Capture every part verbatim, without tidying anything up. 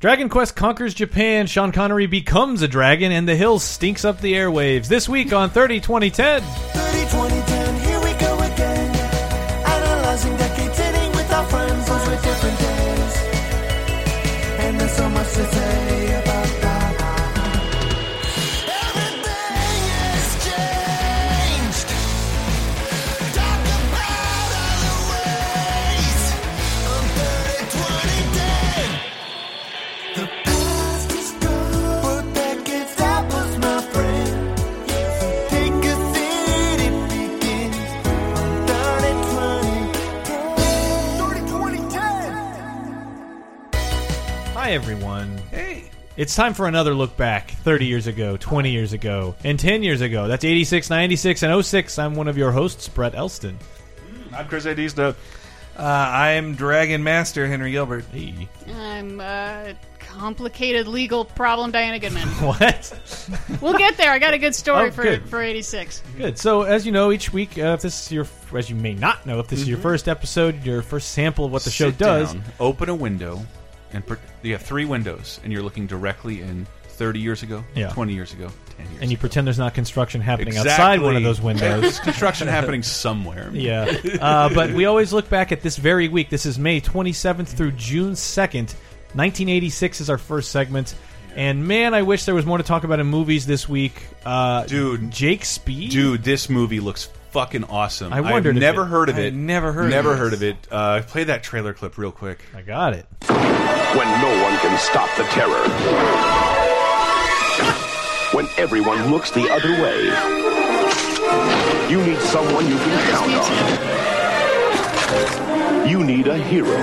Dragon Quest conquers Japan, Sean Connery becomes a dragon, and The Hills stinks up the airwaves. This week on thirty twenty ten. thirty twenty ten, here we go again. Analyzing decades, sitting with our friends, those were different days. And there's so much to say about that. Everything has changed. Talk about other ways. On thirty twenty ten. The past is gone, but decades that was my friend. Take a seat, it begins on thirty twenty ten. Hi, everyone. Hey. It's time for another look back. thirty years ago, twenty years ago, and ten years ago. That's eighty-six, ninety-six, and oh six. I'm one of your hosts, Brett Elston. I'm Chris Adista. Uh, I'm Dragon Master Henry Gilbert. Hey. I'm uh, complicated legal problem Diana Goodman. What? We'll get there. I got a good story Oh, for good. for eighty-six. Good. So, as you know, each week, uh, if this is your, as you may not know, if this is your first episode, your first sample of what the show Sit does. down, open a window, and per- you have three windows, and you're looking directly in thirty years ago, Yeah. twenty years ago, ten years And you ago. pretend there's not construction happening Exactly. outside one of those There's windows. construction happening somewhere. Yeah. Uh, but we always look back at this very week. This is May twenty-seventh through June second. nineteen eighty-six is our first segment. And man, I wish there was more to talk about in movies this week. Uh, Dude. Jake Speed? Dude, this movie looks fucking awesome. I wondered I've if never it- heard of I it. never heard Never of heard this. of it. Uh, play that trailer clip real quick. I got it. When no one can stop the terror. When everyone looks the other way. You need someone you can count on. You need a hero.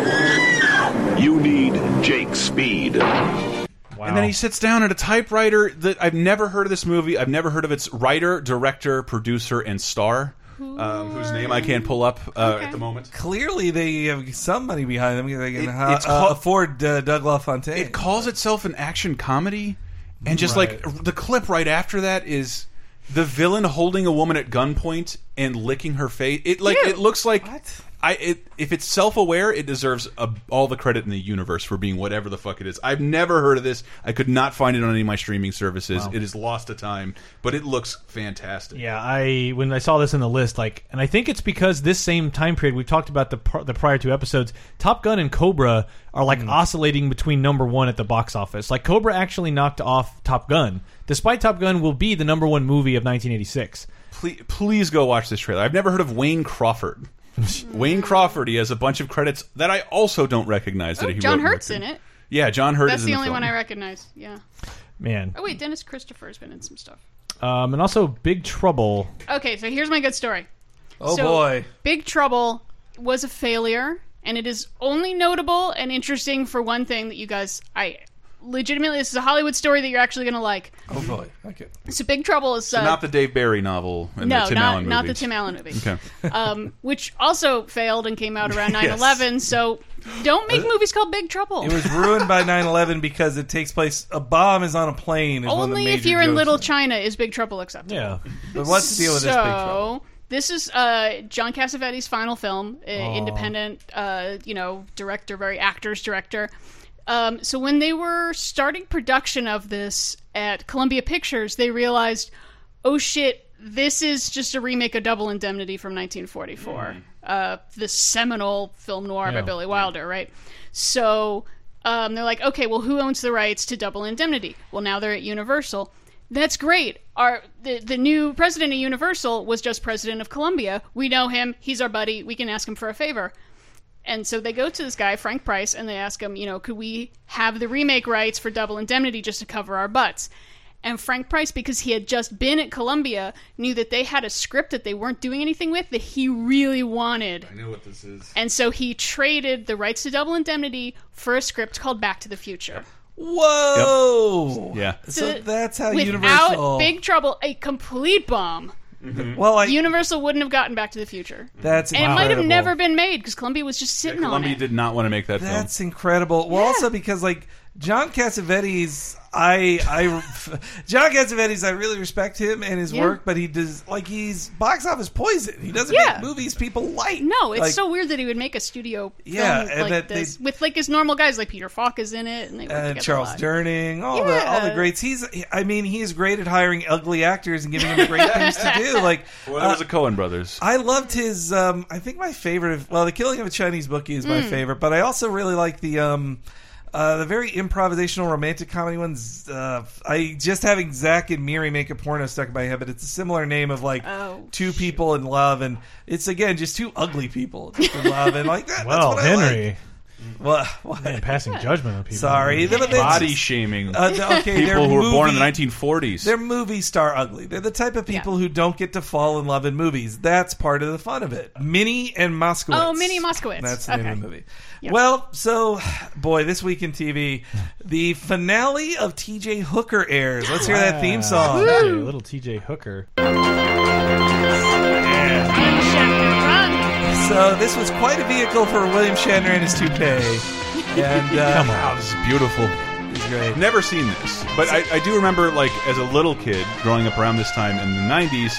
You need Jake Speed. Wow. And then he sits down at a typewriter that I've never heard of this movie. I've never heard of its writer, director, producer, and star, um, whose name I can't pull up uh, Okay. at the moment. Clearly, they have some money behind them. They can It- uh, it's called- afford uh, Doug LaFontaine. It calls itself an action comedy, and just like the clip right after that is the villain holding a woman at gunpoint and licking her face. It like Ew. it looks like What? I. It, if it's self-aware, it deserves a, all the credit in the universe for being whatever the fuck it is. I've never heard of this. I could not find it on any of my streaming services. It is lost to time, but it looks fantastic. Yeah, I when I saw this in the list, like, and I think it's because this same time period we've talked about the par- the prior two episodes. Top Gun and Cobra are like oscillating between number one at the box office. Like Cobra actually knocked off Top Gun, despite Top Gun will be the number one movie of nineteen eighty-six. Please, please go watch this trailer. I've never heard of Wayne Crawford. Wayne Crawford. He has a bunch of credits that I also don't recognize that Oh, he John wrote and Hurt's in directed. it. Yeah, John Hurt That's is in the the only film. one I recognize. Yeah. Man, Oh wait, Dennis Christopher's been in some stuff. um, and also Big Trouble. Okay, so here's my good story. oh, So, boy. Big Trouble was a failure, and it is only notable and interesting for one thing that you guys, I legitimately, this is a Hollywood story that you're actually going to like. Oh, boy. Okay. So Big Trouble is So uh, not the Dave Barry novel and no, the Tim not Allen not the movies. Tim Allen movie, Okay. um, which also failed and came out around nine eleven. So don't make movies called Big Trouble. It was ruined by nine eleven because it takes place. A bomb is on a plane. Is one of the Only major if you're in jokes Little it. China is Big Trouble acceptable. Yeah, But what's the deal with so, this Big Trouble? This is uh, John Cassavetes' final film, uh, independent, uh, you know, director, very actor's director. Um, so when they were starting production of this at Columbia Pictures, they realized, oh shit, this is just a remake of Double Indemnity from nineteen forty-four, uh, the seminal film noir by Yeah. Billy Wilder, right? So um, they're like, okay, well, who owns the rights to Double Indemnity? Well, now they're at Universal. That's great. Our the, the new president of Universal was just president of Columbia. We know him. He's our buddy. We can ask him for a favor. And so they go to this guy, Frank Price, and they ask him, you know, could we have the remake rights for Double Indemnity just to cover our butts? And Frank Price, because he had just been at Columbia, knew that they had a script that they weren't doing anything with that he really wanted. I know what this is. And so he traded the rights to Double Indemnity for a script called Back to the Future. Whoa! Yeah. So that's how Without Universal. Big Trouble, a complete bomb. well, I, Universal wouldn't have gotten Back to the Future. that's And incredible. it might have never been made because Columbia was just sitting on Columbia it. did not want to make that film. That's incredible. Well, Yeah. also because like John Cassavetes, I, I, John Cassavetes, I really respect him and his Yeah. work, but he does like he's box office poison. He doesn't Yeah. make movies people like. No, it's Like, so weird that he would make a studio Yeah, film and like that they- this with like his normal guys, like Peter Falk is in it, and they work Uh, together a Charles lot. Durning, all the all the Yeah. greats. He's, I mean, he's great at hiring ugly actors and giving them great things to do. Like, Well, that was the Coen brothers. I loved his. Um, I think my favorite. Of, well, The Killing of a Chinese Bookie is my Mm. favorite, but I also really like the um, uh, the very improvisational romantic comedy ones. Uh, I just having Zach and Miri make a porno stuck in my head, but it's a similar name of like Oh, two people in love, and it's again just two ugly people in love, and like that. Well, that's what I Henry, like. Well, what? man, passing judgment on people. Sorry, But it's- Body shaming. Uh, th- okay, they're People who were born in movie- the nineteen forties. They're movie star ugly. They're the type of people Yeah. who don't get to fall in love in movies. That's part of the fun of it. Minnie and Moskowitz. Oh, Minnie Moskowitz. That's the name Okay. of the movie. Yeah. Well, so, boy, this week in T V, the finale of T J Hooker airs. Let's hear that theme song. Wow. Okay, little T J Hooker. So this was quite a vehicle for William Shatner and his toupee. And uh, Come on. Wow, this is beautiful. it's great. Never seen this, but I, I do remember, like, as a little kid growing up around this time in the nineties.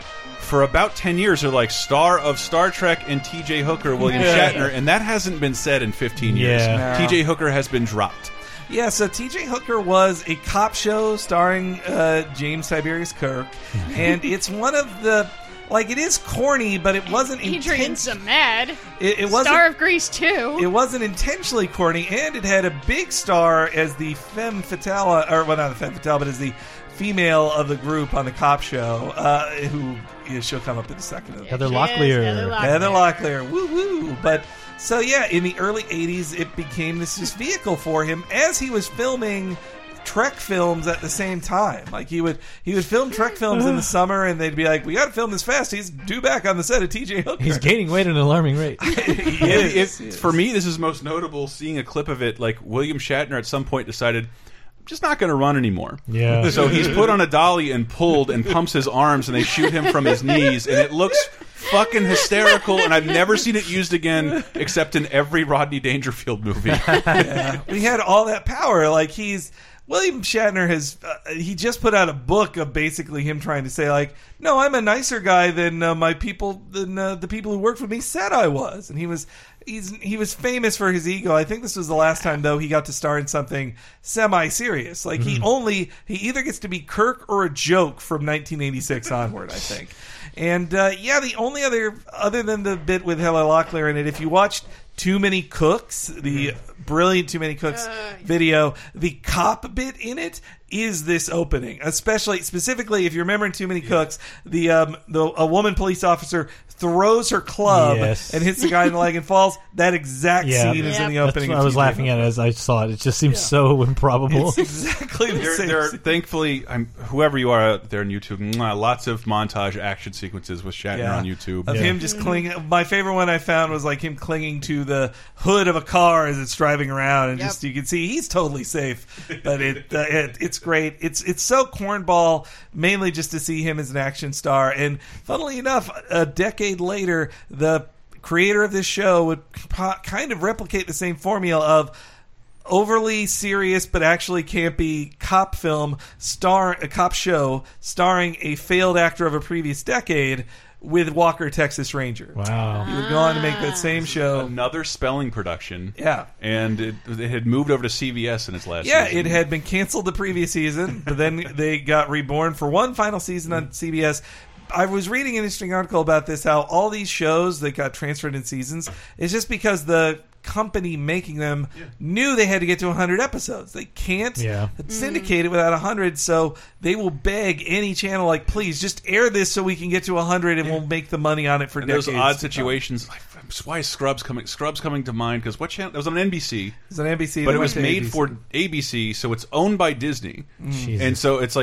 For about ten years, they're like star of Star Trek and T J Hooker, William Yeah. Shatner, and that hasn't been said in fifteen years. Yeah. No. T J Hooker has been dropped. Yeah, so T J Hooker was a cop show starring uh, James Tiberius Kirk, and it's one of the like it is corny, but it wasn't Adrian inten- Zamad, It, it wasn't. star of Grease too. It wasn't intentionally corny, and it had a big star as the femme fatale, or well, not the femme fatale, but as the female of the group on the cop show, uh, who you know, she'll come up in a second. Heather She is, Locklear. Heather Locklear. Heather Locklear, woo woo. But so yeah, in the early eighties, it became this just vehicle for him as he was filming Trek films at the same time. Like he would he would film Trek films in the summer, and they'd be like, "We got to film this fast. He's due back on the set of T J Hooker." He's gaining weight at an alarming rate. he It- is, it- he is. For me, this is most notable seeing a clip of it. Like, William Shatner at some point decided, I'm just not going to run anymore. Yeah. So he's put on a dolly and pulled and pumps his arms, and they shoot him from his knees, and it looks fucking hysterical, and I've never seen it used again except in every Rodney Dangerfield movie. Yeah. He had all that power. Like he's William Shatner has uh, he just put out a book of basically him trying to say like, no, I'm a nicer guy than uh, my people than uh, the people who worked with me said I was, and he was. He's, he was famous for his ego. I think this was the last time, though, he got to star in something semi-serious. Like, he only, he either gets to be Kirk or a joke from nineteen eighty-six onward, I think. And, uh, yeah, the only other, other than the bit with Heather Locklear in it, if you watched Too Many Cooks, the brilliant Too Many Cooks video, the cop bit in it is this opening, especially specifically if you remember in Too Many Cooks, the um the a woman police officer throws her club Yes. and hits the guy in the leg and falls. That exact Yeah. scene is Yeah. in the That's opening. what of I was T J laughing at Hooker. as I saw it. It just seems so improbable. It's exactly the There, same. there are, scene. thankfully, I'm, whoever you are out there on YouTube, mwah, lots of montage action sequences with Shatner Yeah. on YouTube. Of Yeah. him just clinging. My favorite one I found was like him clinging to the hood of a car as it's driving around, and Yep. just you can see he's totally safe. But it, uh, it it's great. It's it's so cornball, mainly just to see him as an action star. And funnily enough, a decade later, the creator of this show would po- kind of replicate the same formula of overly serious but actually campy cop film star a cop show starring a failed actor of a previous decade with Walker Texas Ranger. Wow. He would go on to make that same show. Another spelling production. Yeah. And it, it had moved over to C B S in its last Yeah, season. it had been canceled the previous season, but then they got reborn for one final season on C B S. I was reading an interesting article about this, how all these shows that got transferred in seasons is just because the company making them knew they had to get to one hundred episodes. They can't Yeah. syndicate it without one hundred, so they will beg any channel, like, please, just air this so we can get to one hundred and we'll make the money on it for And decades. those odd to come. situations. Like, why is Scrubs coming? Scrubs coming to mind because what channel? It was on N B C, It's on N B C, but they it was went to made A B C. for A B C, so it's owned by Disney. Jesus. And so it's like, but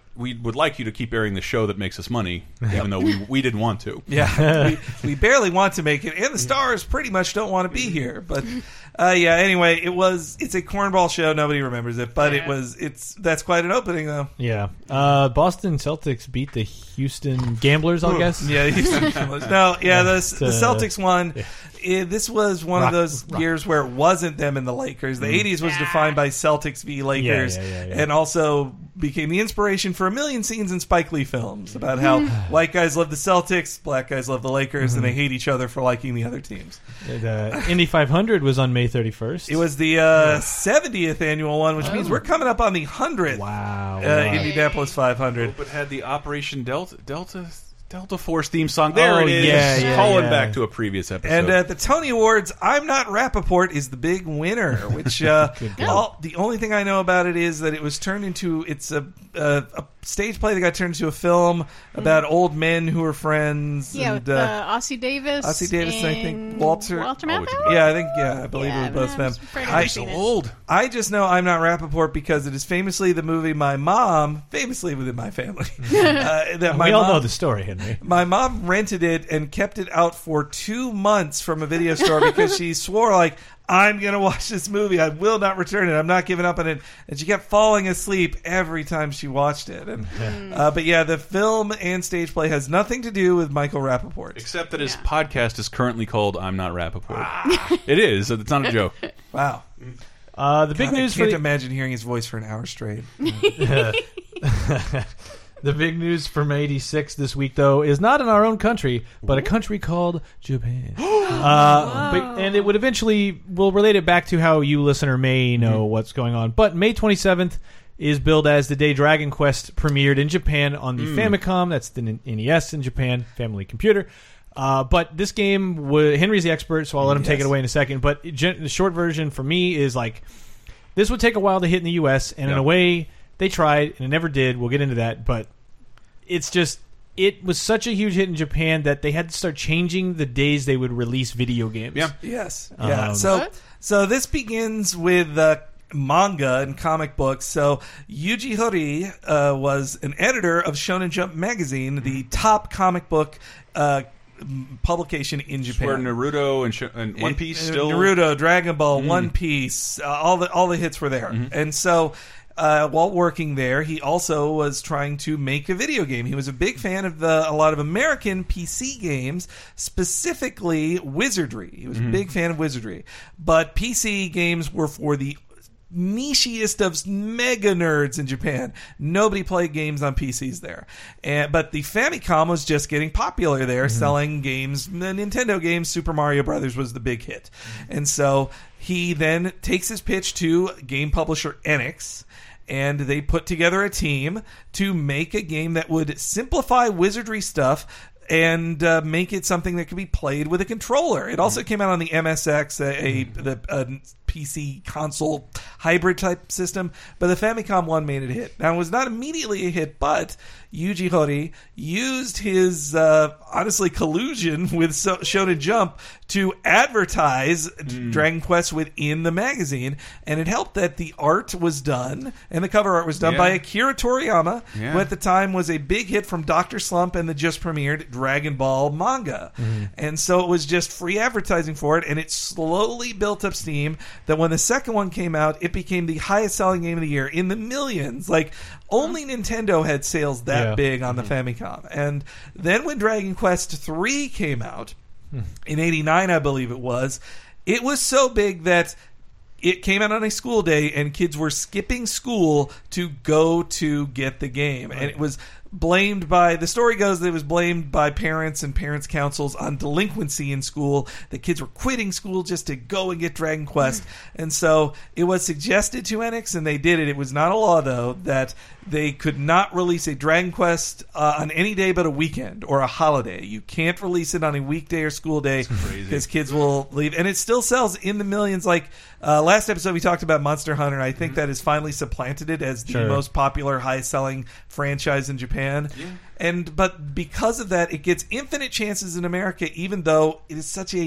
we would like you to keep airing the show that makes us money, even though we we didn't want to. Yeah, we, we barely want to make it, and the stars pretty much don't want to be here. But uh, yeah, anyway, it was it's a cornball show. Nobody remembers it, but it was it's that's quite an opening though. Yeah, uh, Boston Celtics beat the Houston Gamblers, I guess. Yeah, the Houston Gamblers. No, yeah, the, It's, the uh, Celtics won. yeah. It, this was one Rock- of those rock. years where it wasn't them and the Lakers. The eighties was defined by Celtics v Lakers, Yeah, yeah, yeah, yeah. and also became the inspiration for a million scenes in Spike Lee films about how white guys love the Celtics, black guys love the Lakers, and they hate each other for liking the other teams. The Indy five hundred was on May thirty-first. It was the uh, seventieth annual one, which means we're coming up on the hundredth Wow. uh, wow. Indianapolis five hundred. But had the Operation Delta Delta Delta Force theme song. There Oh, it is. yeah, yeah, Calling yeah. back to a previous episode. And at the Tony Awards, I'm Not Rappaport is the big winner, which uh, all, the only thing I know about it is that it was turned into, it's a, a, a stage play that got turned into a film about old men who are friends. Yeah, and, with uh, Ossie Davis. Ossie Davis and I think and Walter- Walter Oh, Matthau? it's- yeah, I think, yeah, I believe Yeah, it was both I'm them. afraid I've I, never seen it. old. I just know I'm Not Rappaport because it is famously the movie my mom, famously within my family, uh, that my we all mom, know the story, Henry. My mom rented it and kept it out for two months from a video store because she swore, like, I'm going to watch this movie. I will not return it. I'm not giving up on it. And she kept falling asleep every time she watched it. And, uh, but yeah, the film and stage play has nothing to do with Michael Rappaport. Except that his podcast is currently called I'm Not Rappaport. It is. It's not a joke. Wow. Uh, the big God, news I for can't the, imagine hearing his voice for an hour straight. the big news from eighty-six this week, though, is not in our own country, but a country called Japan. uh, but, and it would eventually, we'll relate it back to how you, listener, may know what's going on. But May twenty-seventh is billed as the day Dragon Quest premiered in Japan on the Famicom. That's the N E S in Japan, family computer. Uh, but this game, w- Henry's the expert, so I'll let him take it Yes. away in a second. But it, gen- the short version for me is like, this would take a while to hit in the U S, and in Yeah. a way, they tried, and it never did. We'll get into that, but it's just, it was such a huge hit in Japan that they had to start changing the days they would release video games. Yeah. Yes. Yeah. Um, so What? so this begins with uh, manga and comic books. So Yuji Horii uh, was an editor of Shonen Jump magazine, the top comic book uh, m- publication in Japan. Where Naruto and, Sh- and One Piece Uh, still. Naruto, Dragon Ball, One Piece, uh, all the all the hits were there. And so uh, while working there, he also was trying to make a video game. He was a big fan of the a lot of American P C games, specifically Wizardry. He was a big fan of Wizardry. But P C games were for the nichiest of mega nerds in Japan. Nobody played games on P Cs there. And, but the Famicom was just getting popular there, selling games, the Nintendo games. Super Mario Brothers was the big hit. And so he then takes his pitch to game publisher Enix, and they put together a team to make a game that would simplify wizardry stuff and uh, make it something that could be played with a controller. It also came out on the M S X, a, a, the, a P C console hybrid type system, but the Famicom one made it a hit. Now, it was not immediately a hit, but Yuji Horii used his, uh, honestly, collusion with so- Shonen Jump to advertise Dragon Quest within the magazine, and it helped that the art was done, and the cover art was done Yeah. by Akira Toriyama, Yeah. who at the time was a big hit from Doctor Slump and the just premiered Dragon Ball manga. And so it was just free advertising for it, and it slowly built up steam that when the second one came out, it became the highest selling game of the year in the millions. Like, only Nintendo had sales that Yeah. big on the Famicom. And then when Dragon Quest three came out, in eighty-nine, I believe it was, it was so big that it came out on a school day and kids were skipping school to go to get the game. And it was blamed by, the story goes that it was blamed by parents and parents' councils on delinquency in school. The kids were quitting school just to go and get Dragon Quest. And so it was suggested to Enix, and they did it. It was not a law, though, that they could not release a Dragon Quest uh, on any day but a weekend or a holiday. You can't release it on a weekday or school day because kids will leave. And it still sells in the millions. Like uh, last episode, we talked about Monster Hunter. I think that has finally supplanted it as the Sure. most popular, highest-selling franchise in Japan. And but because of that, it gets infinite chances in America, even though it is such a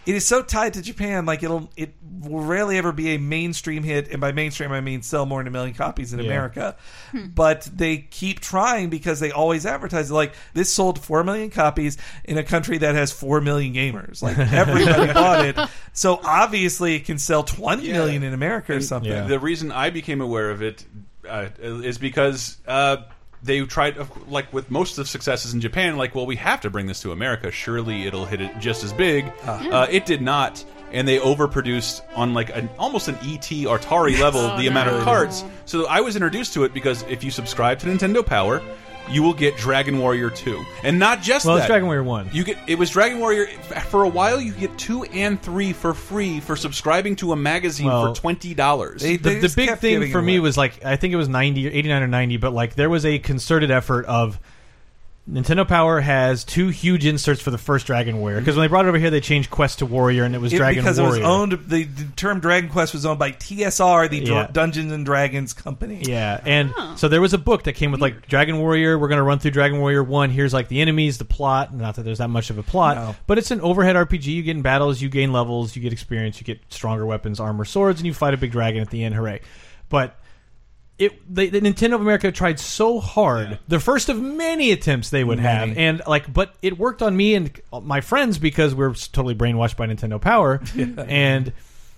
it is so tied to Japan. Like it'll it will rarely ever be a mainstream hit, and by mainstream I mean sell more than a million copies in Yeah. America. But they keep trying because they always advertise like this sold four million copies in a country that has four million gamers. Like everybody bought it, so obviously it can sell twenty Yeah. million in America or And something. Yeah. The reason I became aware of it uh, is because uh, they tried, like with most of the successes in Japan, like, well, we have to bring this to America. Surely it'll hit it just as big. Uh, it did not, and they overproduced on like an almost an E T Atari level Oh, the amount no. of carts. So I was introduced to it because if you subscribe to Nintendo Power, you will get Dragon Warrior two, and not just Well, that. it's Dragon Warrior one. You get it was Dragon Warrior for a while. You get two and three for free for subscribing to a magazine Well, for twenty dollars. They- the, the just big kept thing giving for it me away. was like I think it was ninety, eighty-nine or ninety, but like there was a concerted effort of Nintendo Power has two huge inserts for the first Dragon Warrior because when they brought it over here, they changed Quest to Warrior, and it was It- Dragon because Warrior. it was owned. The, the term Dragon Quest was owned by T S R, the Dr- Yeah. Dungeons and Dragons company. Yeah, and so there was a book that came with like Dragon Warrior. We're going to run through Dragon Warrior one. Here's like the enemies, the plot. Not that there's that much of a plot, No. but it's an overhead R P G. You get in battles, you gain levels, you get experience, you get stronger weapons, armor, swords, and you fight a big dragon at the end. Hooray! But it, they, the Nintendo of America tried so hard. Yeah. The first of many attempts they would have, Many. and like, but it worked on me and my friends because we're totally brainwashed by Nintendo Power, and.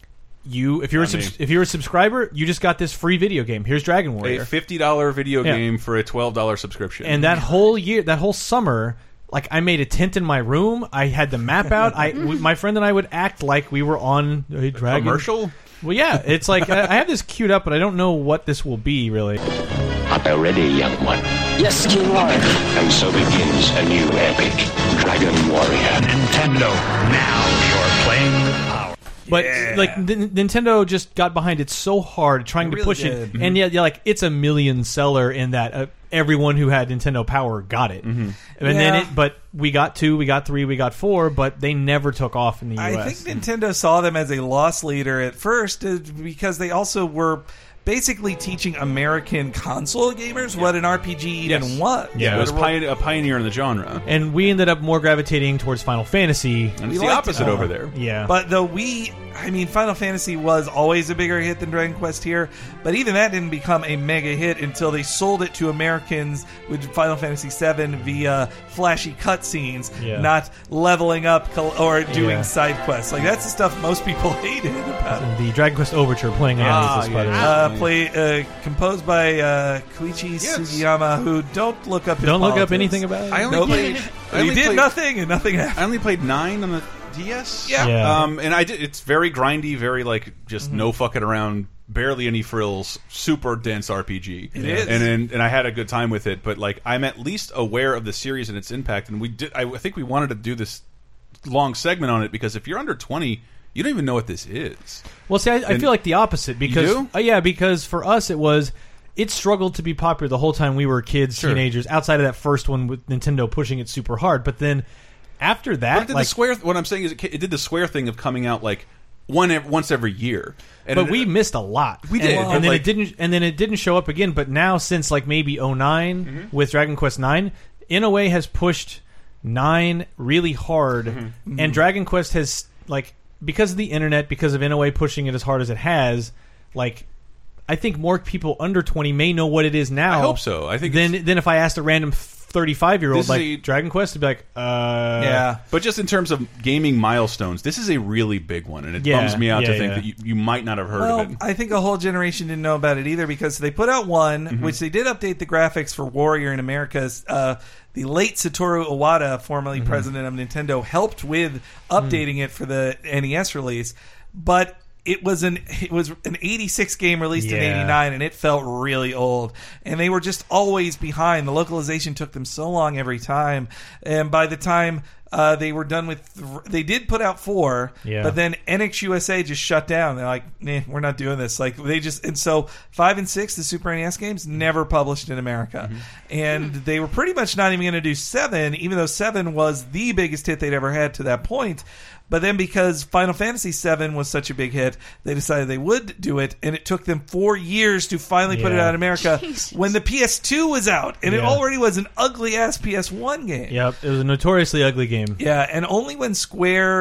You, if you're a Not me. subs- if you're a subscriber, you just got this free video game. Here's Dragon Warrior. a fifty dollar video Yeah. game for a twelve dollar subscription. And that whole year, that whole summer, like I made a tent in my room. I had the map out. I, we, my friend and I would act like we were on a Dragon. commercial. Well, yeah, it's like I, I have this queued up, but I don't know what this will be really. Art thou ready, young one? Yes, King Lord. And so begins a new epic, Dragon Warrior. Nintendo, now you're playing with power. But Yeah. like N- Nintendo just got behind it so hard, trying They to really push did. it, and yet, yeah, like it's a million seller in that uh, everyone who had Nintendo Power got it, and then Yeah. it. But we got two, we got three, we got four, but they never took off in the U S. I think Nintendo saw them as a loss leader at first uh, because they also were basically teaching American console gamers what an R P G even Yes. was. Yeah, it was What a- pioneer, a pioneer in the genre. And we ended up more gravitating towards Final Fantasy. And We it's the liked opposite it. over there. Yeah. But the Wii, I mean, Final Fantasy was always a bigger hit than Dragon Quest here, but even that didn't become a mega hit until they sold it to Americans with Final Fantasy seven via flashy cutscenes, Yeah. not leveling up col- or doing Yeah. side quests. Like, that's the stuff most people hated about it. the Dragon Quest Overture playing Ah, out with the yeah. spider. Uh, play uh, composed by uh, Koichi Yes. Sugiyama, who don't look up. His Don't look up politics. anything about it. I only Nope. played. I He only did played, nothing, and nothing happened. I only played nine on the D S. Yeah. Yeah. Um, and I did. It's very grindy, very like just Mm-hmm. no fucking around, barely any frills, super dense R P G. It is. and, and and I had a good time with it. But like, I'm at least aware of the series and its impact. And we did. I think we wanted to do this long segment on it because if you're under twenty, you don't even know what this is. Well, see, I, I And- feel like the opposite because do? uh, yeah, because for us it was it struggled to be popular the whole time we were kids, Sure. teenagers. Outside of that first one with Nintendo pushing it super hard, but then after that, But it did like, the square. What I'm saying is, it, ca- it did the square thing of coming out like one ev once every year. And but it- we missed a lot. We did, and, but, and then like- it didn't. And then it didn't show up again. But now, since like maybe oh nine Mm-hmm. with Dragon Quest nine, Inoue has pushed nine really hard, Mm-hmm. and Dragon Quest has like because of the internet, because of Inoue pushing it as hard as it has, like. I think more people under twenty may know what it is now. I hope so. I think Then, it's- then if I asked a random thirty-five year old This is like a- Dragon Quest, to be like, uh, Yeah. But just in terms of gaming milestones, this is a really big one, and it Yeah, bums me out yeah, to think yeah. that you, you might not have heard Well, of it. I think a whole generation didn't know about it either because they put out one, Mm-hmm. which they did update the graphics for Warrior in America's. Uh, the late Satoru Iwata, formerly Mm-hmm. president of Nintendo, helped with updating Mm. it for the N E S release, but. It was an it was an eighty-six game released in Yeah. eighty-nine, and it felt really old. And they were just always behind. The localization took them so long every time, and by the time uh, they were done with, th- they did put out four, Yeah. but then N X U S A just shut down. They're like, nah, we're not doing this. Like they just and so five and six, the Super N E S games, never published in America, and they were pretty much not even going to do seven, even though seven was the biggest hit they'd ever had to that point. But then because Final Fantasy seven was such a big hit, they decided they would do it, and it took them four years to finally put it Yeah. out in America Jesus. when the P S two was out, and it Yeah. already was an ugly ass P S one game. Yep, it was a notoriously ugly game. Yeah, and only when Square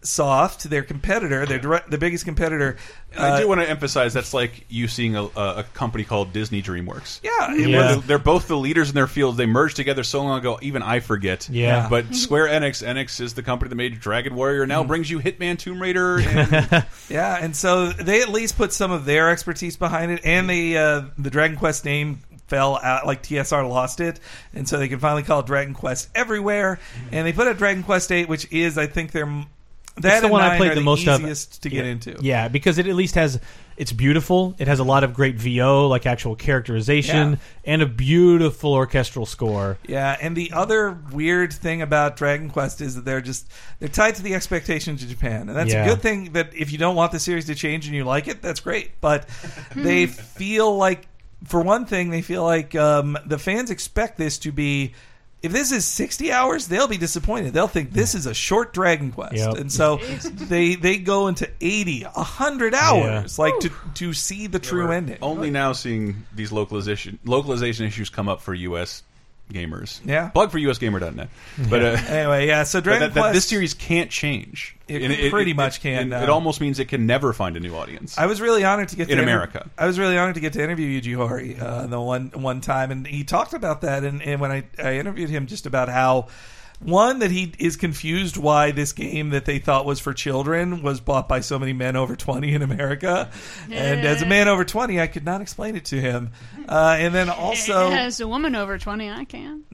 Soft, their competitor, their direct, the biggest competitor. I do uh, want to emphasize that's like you seeing a, a company called Disney DreamWorks. Yeah, it Yeah. was. They're both the leaders in their field. They merged together so long ago, even I forget. Yeah. But Square Enix, Enix is the company that made Dragon Warrior, Mm. now brings you Hitman, Tomb Raider. And Yeah, and so they at least put some of their expertise behind it, and they uh, the Dragon Quest name fell out, like T S R lost it, and so they can finally call it Dragon Quest everywhere. And they put out Dragon Quest eight, which is, I think, their that It's the and one I nine played are the most of. easiest to get into. Yeah, because it at least has it's beautiful. It has a lot of great V O, like actual characterization, Yeah. and a beautiful orchestral score. Yeah, and the other weird thing about Dragon Quest is that they're just they're tied to the expectations of Japan, and that's Yeah. a good thing. That if you don't want the series to change and you like it, that's great. But they feel like, for one thing, they feel like um, the fans expect this to be. If this is sixty hours, they'll be disappointed. They'll think this is a short Dragon Quest, Yep. and so they they go into eighty, a hundred hours, like to to see the true ending. only now seeing these localization localization issues come up for U S gamers. Yeah. Plug for U S gamer dot net. But uh, Anyway, yeah. So but Dragon that, that Quest. this series can't change. It pretty much can It, now. it almost means it can never find a new audience. I was really honored to get In to inter- America. I was really honored to get to interview Yuji Horii uh, the one one time, and he talked about that. And, and when I, I interviewed him, just about how one that he is confused why this game that they thought was for children was bought by so many men over twenty in America, and as a man over twenty, I could not explain it to him. Uh, and then also, As a woman over twenty, I can.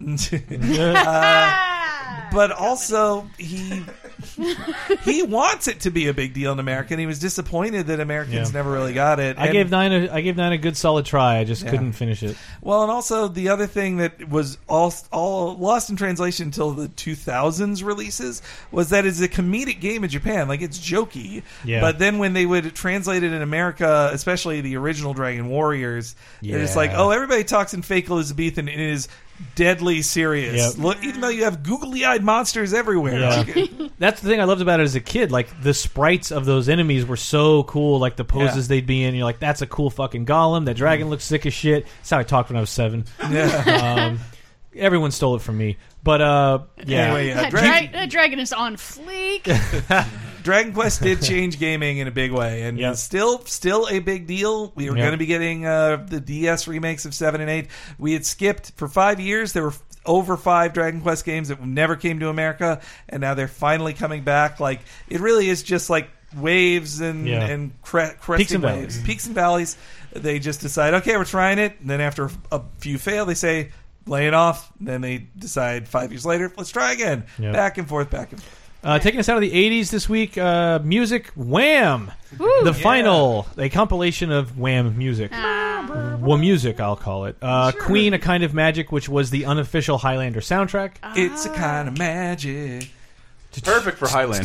uh, but also he he wants it to be a big deal in America, and he was disappointed that Americans Yeah. never really got it. I And- gave nine. A, I gave nine a good solid try. I just Yeah. couldn't finish it. Well, and also the other thing that was all all lost in translation until the two thousands releases was that it's a comedic game in Japan. Like, it's jokey. Yeah. But then when they would translate it in America, especially the original Dragon Warriors, they're just like, Yeah. oh, everybody talks in fake Elizabethan and it is deadly serious. Yep. Look, even though you have googly-eyed monsters everywhere. Yeah. Like, That's the thing I loved about it as a kid. Like, the sprites of those enemies were so cool. Like, the poses Yeah. they'd be in. You're like, that's a cool fucking golem. That dragon looks sick as shit. That's how I talked when I was seven. yeah. Um, everyone stole it from me. But, uh, yeah. Anyway, yeah. That, Dragon- dra- that dragon is on fleek. Dragon Quest did change gaming in a big way, and Yep. it's still still a big deal. We were Yep. going to be getting uh, the D S remakes of seven and eight. We had skipped for five years. There were over five Dragon Quest games that never came to America, and now they're finally coming back. Like, it really is just like waves and Yeah. and cre- cresting Peaks and waves, valleys. peaks and valleys. They just decide, okay, we're trying it, and then after a few fail, they say, lay it off. Then they decide five years later, let's try again. Yep. Back and forth, back and forth. Uh, taking us out of the eighties this week, uh, music, Wham! the final, a compilation of Wham music. Wham music, I'll call it. Uh, Queen, A Kind of Magic, which was the unofficial Highlander soundtrack. It's a kind of magic. Perfect for Highlander.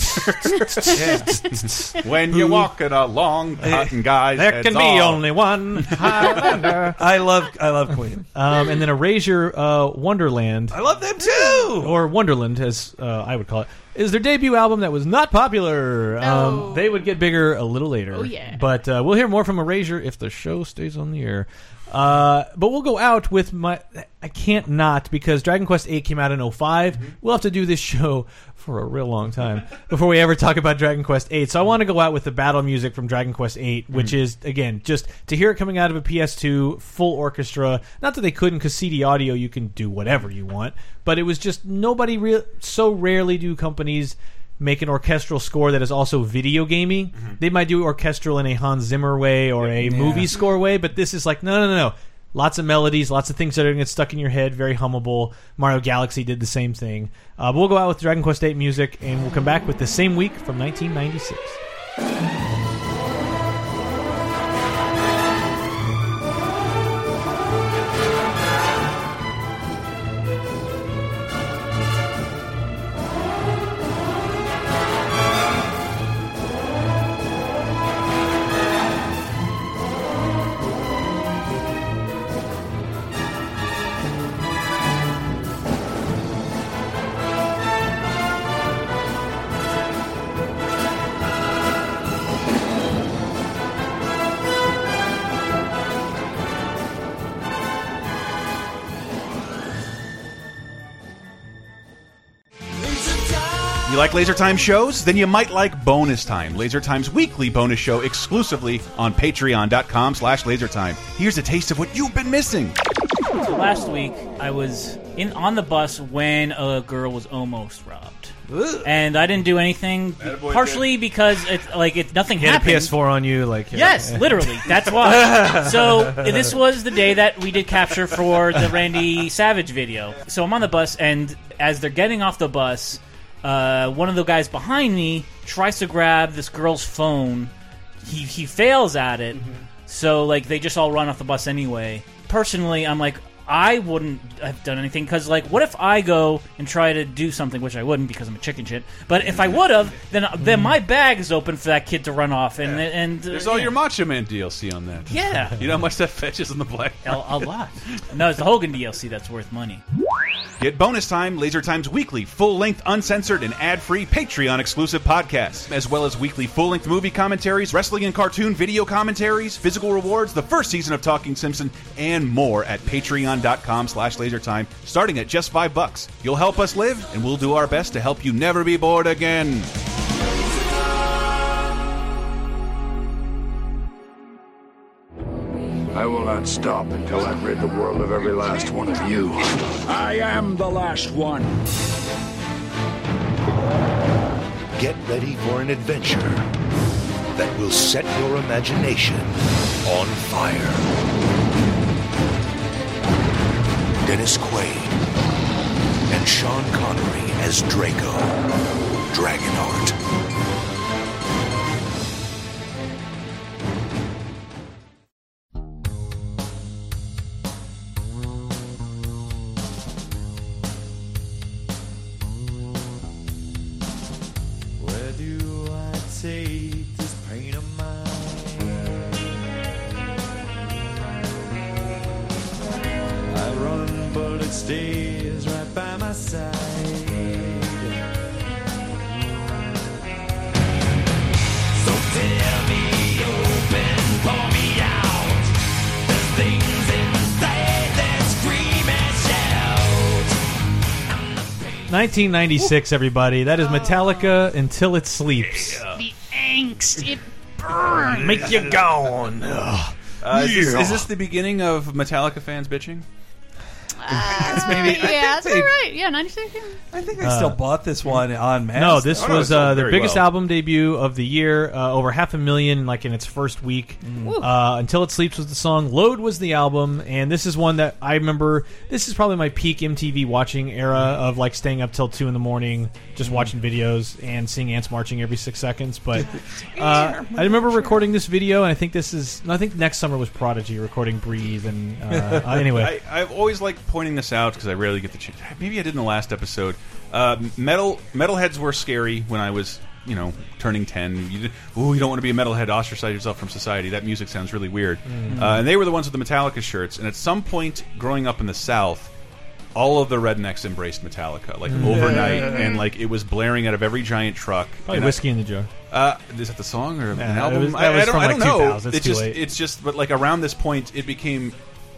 Yeah. When you're walking along, cutting guys' There heads can be off. only one Highlander. I love I love Queen. um, and then Erasure, uh, Wonderland, I love them too. or Wonderland, as uh, I would call it, is their debut album that was not popular. Um, Oh. they would get bigger a little later. Oh, yeah. But uh, we'll hear more from Erasure if the show stays on the air. Uh, but we'll go out with my... I can't not, because Dragon Quest eight came out in oh five. We'll have to do this show for a real long time before we ever talk about Dragon Quest eight. So I want to go out with the battle music from Dragon Quest eight, which is, again, just to hear it coming out of a P S two, full orchestra. Not that they couldn't, because C D audio, you can do whatever you want. But it was just nobody... Real, so rarely do companies make an orchestral score that is also video gamey. Mm-hmm. They might do orchestral in a Hans Zimmer way or a movie score way, but this is like, no, no, no, no. Lots of melodies, lots of things that are going to get stuck in your head, very hummable. Mario Galaxy did the same thing. Uh, but we'll go out with Dragon Quest eight music, and we'll come back with the same week from nineteen ninety-six. You like Laser Time shows? Then you might like Bonus Time, Laser Time's weekly bonus show exclusively on patreon.com slash lasertime. Here's a taste of what you've been missing. So last week, I was in on the bus when a girl was almost robbed. And I didn't do anything, partially because it's like it nothing You had a happened. P S four on you, like Yes, literally. That's why. So this was the day that we did capture for the Randy Savage video. So I'm on the bus, and as they're getting off the bus, uh, one of the guys behind me tries to grab this girl's phone. He he fails at it, mm-hmm. so like they just all run off the bus anyway. Personally, I'm like, I wouldn't have done anything because, like, what if I go and try to do something, which I wouldn't because I'm a chicken shit. But if I would have, then then my bag is open for that kid to run off, and Yeah. and uh, There's all yeah. your Macho Man D L C on that. Yeah. You know how much that fetches in the black a, a lot. No, it's the Hogan D L C that's worth money. Get Bonus Time, Laser Time's weekly, full-length, uncensored, and ad-free Patreon-exclusive podcasts, as well as weekly full-length movie commentaries, wrestling and cartoon video commentaries, physical rewards, the first season of Talking Simpson, and more at patreon.com slash lasertime, starting at just five bucks. You'll help us live, and we'll do our best to help you never be bored again. I will not stop until I've rid the world of every last one of you. I am the last one. Get ready for an adventure that will set your imagination on fire. Dennis Quaid and Sean Connery as Draco, Dragonheart. Where do I take this pain of mine? I run, but it stays right by my side. So tell me open, pour me out. There's things inside that scream and shout. nineteen ninety-six, everybody. That is Metallica Until It Sleeps. The angst, it burns. Make you gone. Ugh. Uh, is, this, Yeah. is this the beginning of Metallica fans bitching? Uh, maybe- I yeah, that's think they- all right. Yeah, ninety-six. I think I still bought this one on mass. No, this Oh, no, was it sold uh, their very biggest well. album debut of the year. Uh, over half a million, like in its first week. Uh, Until It Sleeps was the song. Load was the album, and this is one that I remember. This is probably my peak M T V watching era of like staying up till two in the morning, just watching videos and seeing ants marching every six seconds. But uh, I remember recording this video, and I think this is. I think next summer was Prodigy recording "Breathe." And uh, uh, anyway, I, I've always liked pointing this out because I rarely get the chance. Maybe I did in the last episode. Uh, metal metalheads were scary when I was, you know, turning ten. You, ooh, you don't want to be a metalhead. Ostracize yourself from society. That music sounds really weird. Uh, and they were the ones with the Metallica shirts. And at some point, growing up in the South, all of the rednecks embraced Metallica, like overnight, and like it was blaring out of every giant truck. probably And I- Whiskey in the Jar. Uh, is that the song or an Yeah, album? it was- that I, was I don't, from, I like, don't know. two thousand. It's It's too just, late. it's just, but like around this point, it became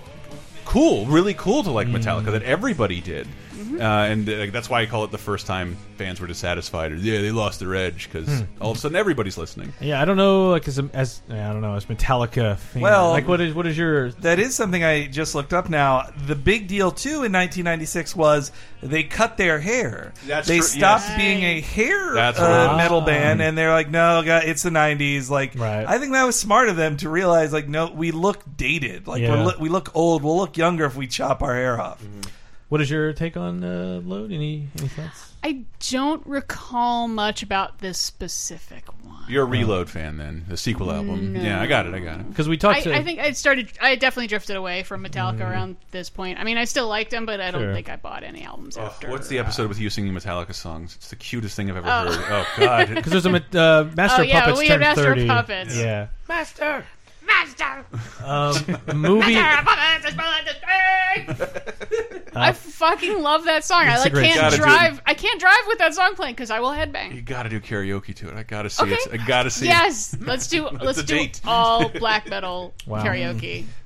cool, really cool to like Metallica that everybody did, uh, and uh, that's why I call it the first time fans were dissatisfied. Or, yeah, they lost their edge because all of a sudden everybody's listening. Yeah, I don't know, like as a, as I don't know, as Metallica. Fan. Well- like what is what is your? That is something I just looked up now. The big deal, too, in nineteen ninety-six was they cut their hair. That's they true, stopped yes. being a hair That's uh, right. metal Ah. band, and they're like, no, God, it's the nineties. Like, Right. I think that was smart of them to realize, like, no, we look dated. Like, Yeah. we're li- we look old. We'll look younger if we chop our hair off. What is your take on uh, Load? Any any thoughts? I don't recall much about this specific one. You're a Reload fan, then the sequel album. No. Yeah, I got it. I got it. Because we talked I, to. I think I started. I definitely drifted away from Metallica around this point. I mean, I still liked them, but I don't Sure. think I bought any albums after. What's the episode with you singing Metallica songs? It's the cutest thing I've ever Oh. heard. Oh God! because there's a ma- uh, Master Oh, of yeah, Puppets we had turned Master of thirty. Puppets. Yeah, Master, Master, um, a movie. Master of Puppets is born to sing. I fucking love that song. I It's a like great can't song. Gotta do drive. I can't drive with that song playing because I will headbang. You got to do karaoke to it. I got to see Okay. it. I got to see it. Yes, let's do let's a do date. all black metal Wow. karaoke.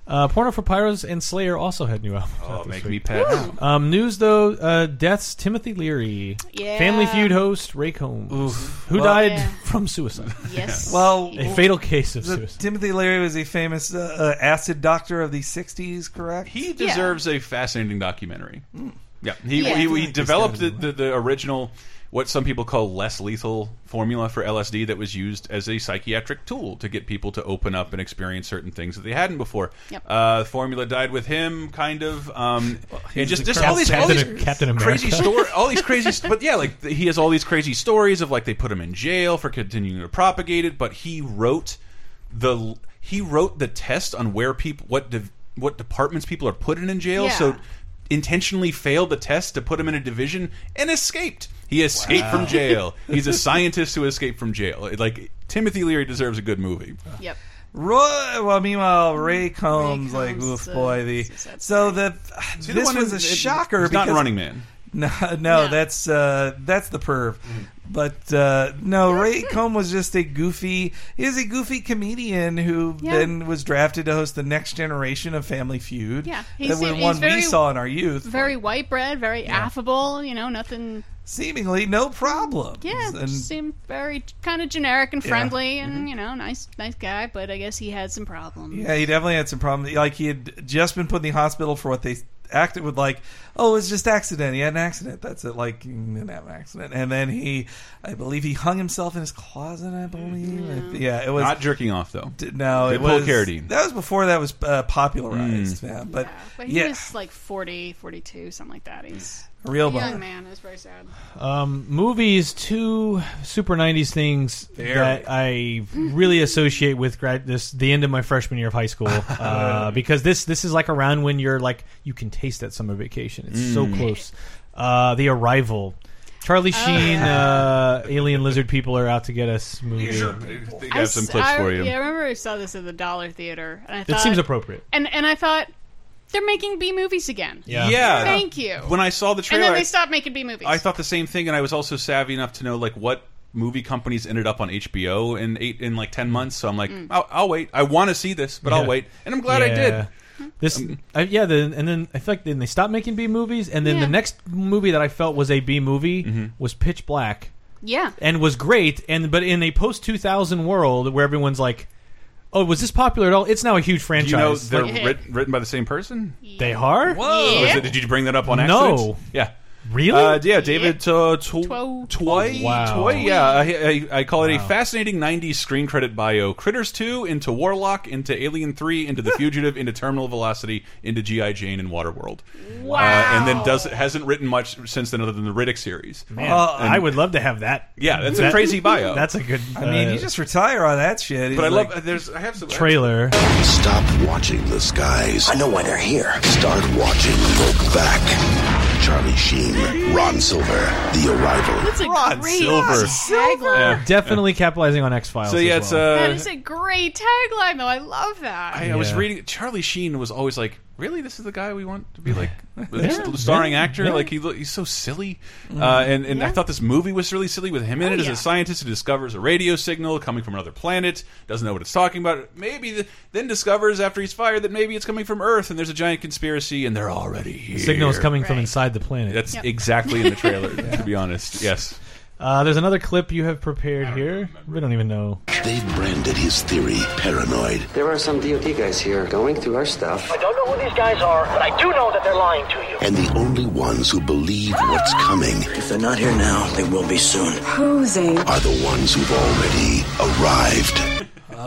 Uh, Porno for Pyros and Slayer also had new albums. Oh, out this make week. me pat. Um, news though, uh, deaths: Timothy Leary, Yeah. Family Feud host Ray Combs, Oof. who Well- died Yeah. from suicide. Yes. Well, A fatal case of the- suicide. Timothy Leary was a famous uh, uh, acid doctor of the sixties, correct? He deserves a fascinating documentary. Yeah, he Yeah. he, I he think developed he's the, gotta the, the original, what some people call less lethal formula for L S D that was used as a psychiatric tool to get people to open up and experience certain things that they hadn't before. Yep. Uh, the formula died with him, kind of. Um, and he's just, the just all these, all Captain, these Captain crazy America. story, all these crazy, but yeah, like he has all these crazy stories of like they put him in jail for continuing to propagate it, but he wrote the he wrote the test on where people what de, what departments people are put in in jail. Yeah. So intentionally failed the test to put him in a division and escaped. He escaped from jail. He's a scientist who escaped from jail. Like Timothy Leary deserves a good movie. Yep. Roy, well, meanwhile, Ray Combs, Ray like, Combs, oof, boy, the Suicide so the See, the this one was in- a it- shocker. He's not because- Running Man. No, no, No. that's uh, that's the perv. But uh, no, Ray Combs was just a goofy. He was a goofy comedian who Yeah. then was drafted to host the next generation of Family Feud. Yeah, that he's- was he's one we very- saw in our youth. Very white bread, very affable. You know, nothing. Seemingly no problems. Yeah, and seemed very kind of generic and Yeah. friendly, and you know, nice, nice guy. But I guess he had some problems. yeah, he definitely had some problems. Like he had just been put in the hospital for what they acted with, like, oh, it was just accident. He had an accident. That's it. Like, he didn't have an accident. And then he, I believe, he hung himself in his closet. I believe. Yeah, it was Not jerking off though. D- No, They it pull was carotene. That was before that was uh, popularized, man. But Yeah, but he yeah, was like forty, forty-two, something like that. He's a real a young bummer. man. It was very sad. Um, movies, two super nineties things There that I really associate with grad this the end of my freshman year of high school uh, because this this is like around when you're like you can taste that summer vacation. It's so close. Uh, the Arrival. Charlie Sheen, uh, alien lizard people are out to get us. Movie. They I have some s- clips I- for you. Yeah, I remember I saw this at the Dollar Theater, and I thought It seems appropriate. And and I thought they're making B movies again. Yeah. Yeah. Thank you. When I saw the and trailer, then I- they stopped making B movies. I thought the same thing, and I was also savvy enough to know like what movie companies ended up on H B O in eight in like ten months. So I'm like, Mm. I'll, I'll wait. I want to see this, but Yeah. I'll wait, and I'm glad I did. This, I, yeah, the, and then I feel like then they stopped making B movies, and then Yeah. the next movie that I felt was a B movie was Pitch Black, yeah. and was great, and but in a post two thousand world where everyone's like, "Oh, was this popular at all?" It's now a huge Do you know franchise. they're Like- writ, written by the same person? they are? Whoa! Yeah. Was it- did you bring that up on No. accident? Yeah. Really? Uh, yeah, David uh, to- Two- Toy. Wow. Toy. Yeah, I, I, I call it a Wow. fascinating nineties screen credit bio. Critters two, into Warlock, into Alien three, into The Fugitive, into Terminal Velocity, into G I. Jane and Waterworld. Wow. Uh, and then does hasn't written much since then other than the Riddick series. Man, Uh, I would love to have that. Yeah, that's a That- crazy bio. That's a good. I mean, uh, you just retire on that shit. but I It's love like- there's I have some trailer. Stop watching the skies. I know why they're here. Start watching Look Back. Charlie Sheen, Ron Silver, The Arrival. That's a Ron great Silver. tagline. Definitely capitalizing on X Files. So yeah, it's uh, That is a great tagline, though. I love that. I, I was Yeah. reading. Charlie Sheen was always like, "Really, this is the guy we want to be like the Yeah, starring yeah, actor? yeah. Like he lo- he's so silly." Uh, and and I Yeah. thought this movie was really silly with him in Oh, it as yeah. a scientist who discovers a radio signal coming from another planet, doesn't know what it's talking about. Maybe the, then discovers after he's fired that maybe it's coming from Earth, and there's a giant conspiracy, and they're already here. Signal is coming from Right. inside the planet. That's Yep. exactly in the trailer. To be honest, yes. Uh, there's another clip you have prepared here. We don't even know. They've branded his theory paranoid. There are some D O T guys here going through our stuff. I don't know who these guys are, but I do know that they're lying to you. And the only ones who believe what's coming If they're not here now, they will be soon. are the ones who've already arrived.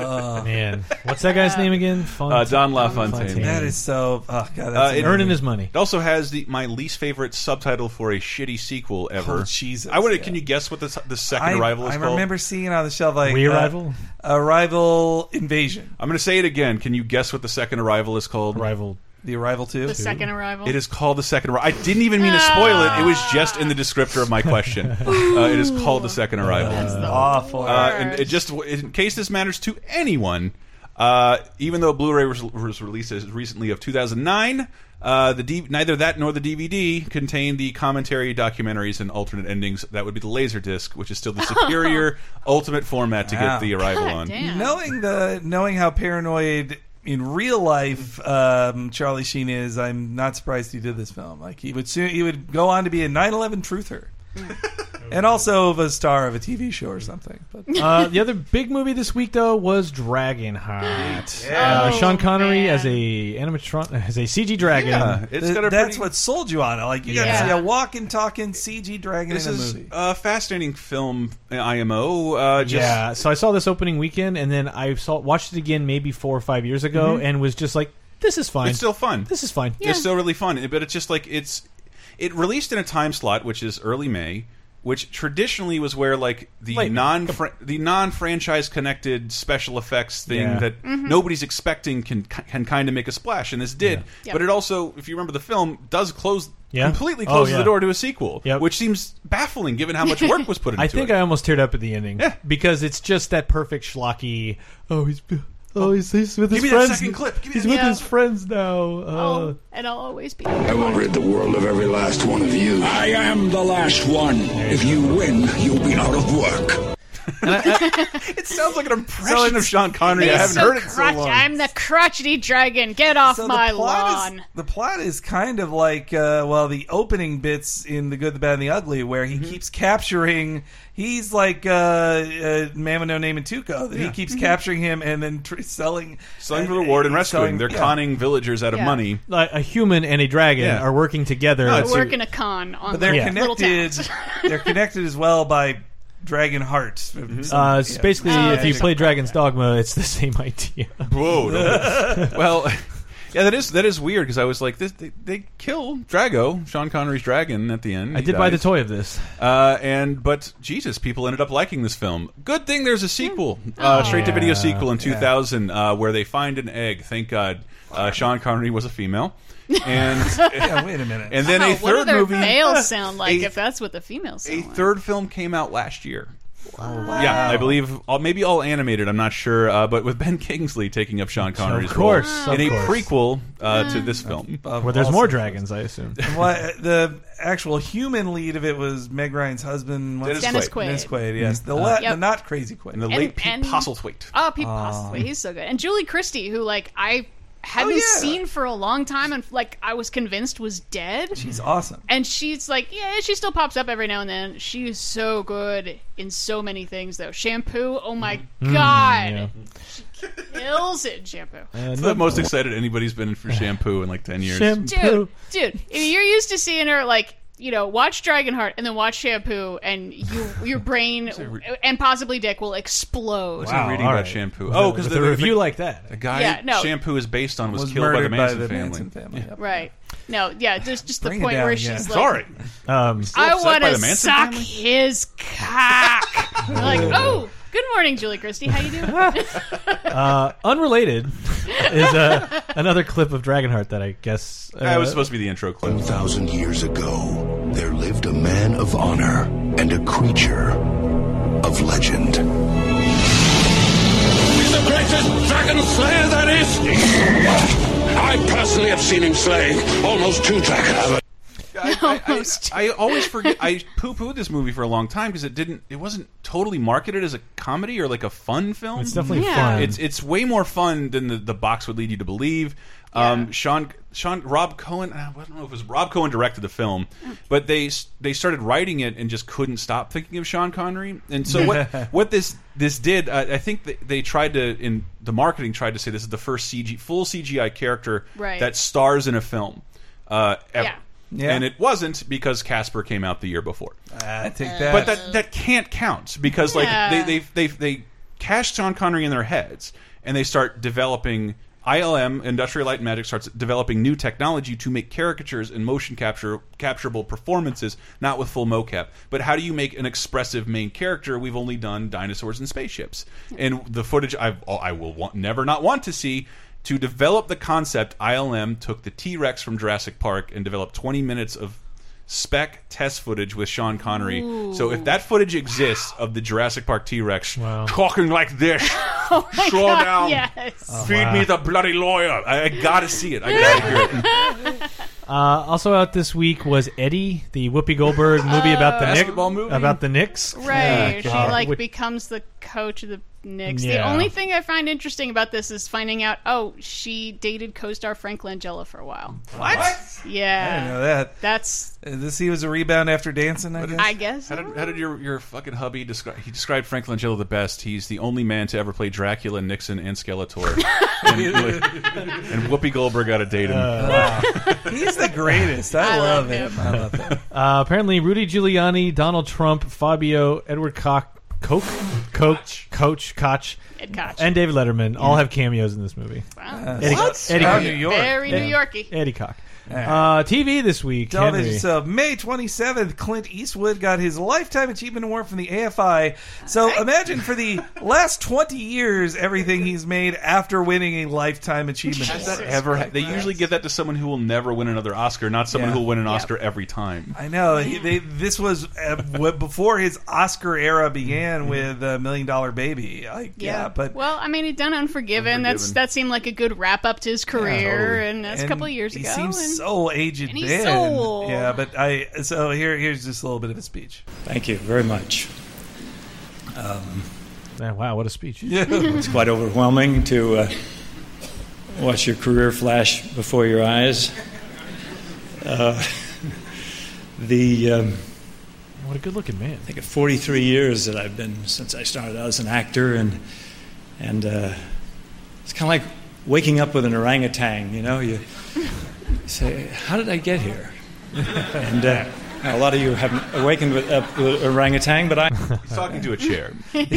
Man, what's that guy's name again? Font- Uh, Don LaFontaine. Fontaine. that is so. Oh god, Uh, that's it- earning his money. It also has the my least favorite subtitle for a shitty sequel ever. Oh, Jesus, I would. yeah. Can you guess what the the second I, arrival is I called? remember seeing it on the shelf like Re-Arrival? uh, Arrival Invasion, I'm going to say it again. Can you guess what the second arrival is called? Arrival. the Arrival two. The second arrival. It is called the second arrival. I didn't even mean to spoil it. It was just in the descriptor of my question. Uh, it is called the second arrival. That's the awful. Uh, and it just, in case this matters to anyone, uh, even though Blu-ray was, was released as recently of two thousand nine, uh, the D neither that nor the D V D contain the commentary, documentaries, and alternate endings. That would be the Laserdisc, which is still the superior ultimate format to Wow. get the arrival God on. damn. Knowing the knowing how paranoid in real life um, Charlie Sheen is, I'm not surprised he did this film. Like he would soon, he would go on to be a nine eleven truther. And also a star of a T V show or something. But uh, the other big movie this week, though, was Dragonheart. Yeah. Uh, Oh, Sean Connery man. as a animatron as a C G dragon. Yeah, it's Th- got a that's pretty, what sold you on it. Like you got Yeah. to see a walking, talking C G dragon This in a is movie. a fascinating film. I M O. Uh, just, Yeah, so I saw this opening weekend, and then I saw watched it again maybe four or five years ago, and was just like, "This is fine. It's still fun. This is fine." Yeah. It's still really fun, but it's just like it's it released in a time slot which is early May, which traditionally was where like the Late May. non the non franchise connected special effects thing Yeah. that nobody's expecting can can kind of make a splash, and this did. Yeah. Yep. But it also, if you remember the film, does close Yeah? completely Oh, closes yeah. the door to a sequel, Yep. which seems baffling given how much work was put into I it. think I almost teared up at the ending. Yeah. Because it's just that perfect schlocky. Oh, he's oh he's, he's with Give his me that friends. second clip. Give me he's that- with Yeah. his friends now. Uh, Oh, and I'll always be. I will rid the world of every last one of you. I am the last one. If you win, you'll be out of work. it sounds like an impression of Sean Connery. I He's haven't so heard it in so crotch- long. I'm the crotchety dragon. Get off So my the plot lawn. Is, the plot is kind of like uh, well, the opening bits in The Good, the Bad, and the Ugly, where he keeps capturing. He's like uh, uh, Man with No Name and Tuco. That he keeps capturing him and then tr- selling, Selling for and- reward and and rescuing. selling- They're yeah. conning villagers out of Yeah. money. like a human and a dragon Yeah. are working together. No, I it's- work in a con on But they're the little connected. towns. They're connected as well by Dragon Heart. uh, it's basically, Oh, if you yeah. play Dragon's Dogma, it's the same idea. Whoa! no. Well, yeah, that is that is weird because I was like, this, they, they kill Drago, Sean Connery's dragon, at the end. I He did buy the dies. toy of this. Uh, and but Jesus, people ended up liking this film. Good thing there's a sequel, uh, straight to video Yeah. sequel in two thousand, uh, where they find an egg. Thank God, uh, Sean Connery was a female, and Yeah, wait a minute. and then Oh, a what do third their movie. males sound like a- if that's what the females sound A like? third film came out last year. Yeah, I believe all, maybe all animated. I'm not sure, uh, but with Ben Kingsley taking up Sean Connery's Of course, role of in a course. prequel uh, to this film. Of Where there's all more sorts. dragons, I assume. What, the actual human lead of it was Meg Ryan's husband, what's Dennis his- Quaid. Dennis Quaid, yes, the, le- Yep. the not crazy Quaid. And the And- late Pete and- Postlethwaite. Oh, Pete Postlethwaite, he's so good. And Julie Christie, who like I hadn't Oh, yeah. seen for a long time, and like I was convinced was dead. She's awesome. And she's like, yeah, she still pops up every now and then. She is so good in so many things, though. Shampoo, oh my god, yeah. she kills it in Shampoo. Uh, It's no- the most excited anybody's been for shampoo in like ten years. Shampoo. Dude, dude, if you're used to seeing her like, you know, watch Dragonheart and then watch Shampoo, and you, your brain and possibly Dick will explode. I'm reading all about right. shampoo. With Oh, a- because with the, a review the, like that. the guy Yeah, no. shampoo is based on was, Was killed by the murdered Manson by the family. Manson family. Yep. Right. No, yeah, just just the Bring it point down where again. she's like, Sorry. Um, I upset want by to the Manson suck family? his cock. You're like, oh, good morning, Julie Christie. How you doing? uh, unrelated is uh, another clip of Dragonheart that I guess uh, That was supposed to be the intro clip. One thousand years ago, there lived a man of honor and a creature of legend. He's the greatest dragon slayer that is. I personally have seen him slay almost two dragons. I, I, I, I always forget. I poo-pooed this movie for a long time because it didn't. It wasn't totally marketed as a comedy or like a fun film. It's definitely Yeah. fun. It's it's way more fun than the, the box would lead you to believe. Um, Sean Sean Rob Cohen. I don't know if it was Rob Cohen directed the film, but they they started writing it and just couldn't stop thinking of Sean Connery. And so what what this this did, I, I think they, they tried to in the marketing tried to say this is the first C G full C G I character Right. that stars in a film. Uh, ever. Yeah. Yeah. And it wasn't because Casper came out the year before. I take that. But that that can't count because like Yeah. they they they they cast Sean Connery in their heads and they start developing I L M, Industrial Light and Magic, starts developing new technology to make caricatures and motion capture capturable performances, not with full mocap. But how do you make an expressive main character? We've only done dinosaurs and spaceships, and the footage I've, I will want, never not want to see. To develop the concept, I L M took the T-Rex from Jurassic Park and developed twenty minutes of spec test footage with Sean Connery. Ooh. So if that footage exists of the Jurassic Park T-Rex Wow. talking like this, Oh my slow God, down, yes. feed me the bloody lawyer. I, I gotta see it. I gotta hear it. Uh, also out this week was Eddie, the Whoopi Goldberg movie about the Knicks. Basketball movie? About the Knicks. Right. She Uh, like which- becomes the coach of the nix. Yeah. The only thing I find interesting about this is finding out, oh, she dated co-star Frank Langella for a while. What? Yeah. I didn't know that. That's. Is this he was a rebound after dancing, I guess? I guess. How did, how did your, your fucking hubby describe? He described Frank Langella the best. He's the only man to ever play Dracula, Nixon, and Skeletor. and, and Whoopi Goldberg got to date him. Uh, Wow. He's the greatest. I, I love love him. him. I love him. Uh, apparently, Rudy Giuliani, Donald Trump, Fabio, Edward Koch, Koch, Koch, Coach, Koch, Ed Koch. and David Letterman all have cameos in this movie. Wow. Eddie, What? Eddie From Koch. New York. Very Yeah. New Yorkie. Eddie Koch. Uh, T V this week. Henry. Television. So May twenty-seventh, Clint Eastwood got his Lifetime Achievement Award from the A F I. So imagine for the last twenty years, everything he's made after winning a Lifetime Achievement Has Award. that ever? ha- They usually give that to someone who will never win another Oscar, not someone Yeah. who will win an Yep. Oscar every time. I know. He, they, this was uh, w- before his Oscar era began with uh, Million Dollar Baby. Like, yeah. but well, I mean, he'd done Unforgiven. That's Unforgiven. that seemed like a good wrap up to his career, totally. and that's and a couple of years he ago. seems and- so aged and he's then. so- Yeah, but I. So here, here's just a little bit of a speech. Thank you very much. Um, Man, wow, what a speech. it's quite overwhelming to uh, watch your career flash before your eyes. Uh, the um, What a good-looking man. I think of forty-three years that I've been since I started out as an actor, and and uh, it's kind of like waking up with an orangutan. You know, you say, "How did I get here?" And uh, a lot of you haven't awakened with, uh, with orangutan, but I. He's talking to a chair.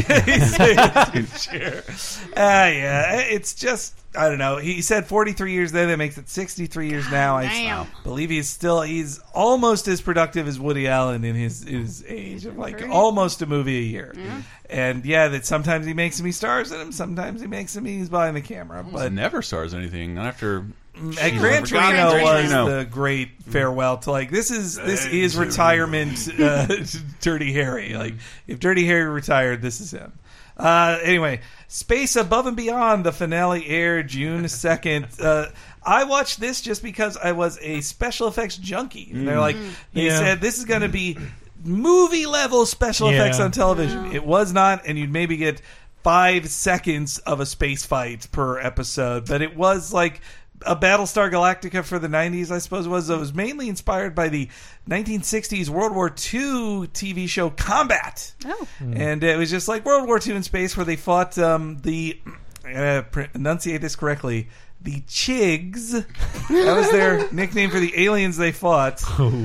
Sure. Ah, yeah. It's just I don't know. He said forty-three years then. That makes it sixty-three years now. I damn. believe he's still he's almost as productive as Woody Allen in his his age of like Pretty. almost a movie a year. And yeah, that sometimes he makes him he stars in him. Sometimes he makes him he's behind the camera. But But never stars anything. Not after. at Jeez, Gran I forgot. Torino Gran was Torino. the great farewell to like this is this is retirement uh, Dirty Harry. Like if Dirty Harry retired, this is him. Uh, anyway, Space Above and Beyond, the finale aired June second. Uh, I watched this just because I was a special effects junkie. And they're like, they Yeah. said this is going to be movie level special Yeah. effects on television. It was not, and you'd maybe get five seconds of a space fight per episode, but it was like a Battlestar Galactica for the nineties, I suppose it was. It was mainly inspired by the nineteen sixties World War Two T V show Combat. Oh. And it was just like World War Two in space where they fought um, the, uh, pronunciate this correctly, the Chigs. That was their nickname for the aliens they fought.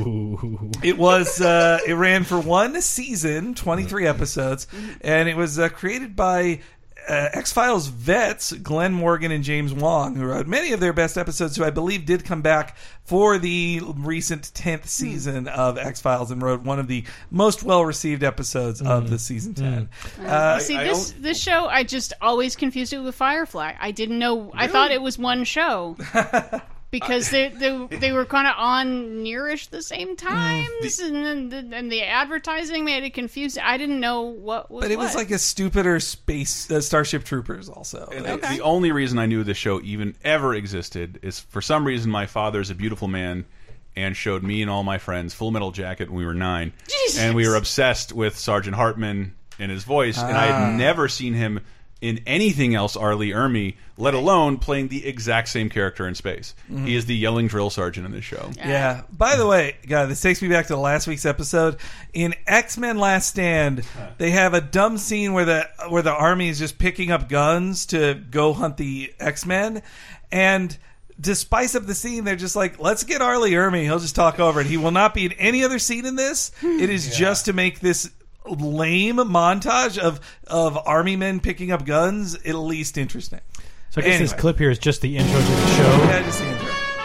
It was uh, it ran for one season, twenty-three episodes, and it was uh, created by uh, X-Files vets Glenn Morgan and James Wong, who wrote many of their best episodes, who I believe did come back for the recent tenth season of X-Files and wrote one of the most well-received episodes of the season ten. Uh, See, I this don't- this show, I just always confused it with Firefly. I didn't know. I thought it was one show. Because they, they they were kind of on nearish the same times, and then the, and the advertising made it confusing. I didn't know what was But it was what. like a stupider space uh, Starship Troopers also. And Like, the only reason I knew this show even ever existed is for some reason my father's a beautiful man and showed me and all my friends Full Metal Jacket when we were nine. Jesus. And we were obsessed with Sergeant Hartman and his voice. And I Ah. had never seen him in anything else R. Lee Ermey, let alone playing the exact same character in space. Mm-hmm. He is the yelling drill sergeant in this show. Yeah. By the way, God, this takes me back to last week's episode. In X-Men Last Stand, they have a dumb scene where the where the army is just picking up guns to go hunt the X-Men, and to spice up the scene, they're just like, let's get R. Lee Ermey. He'll just talk over it. He will not be in any other scene in this. It is just to make this lame montage of of army men picking up guns at least interesting. So I guess this Anyway. clip here is just the intro to the show. Yeah, just the intro.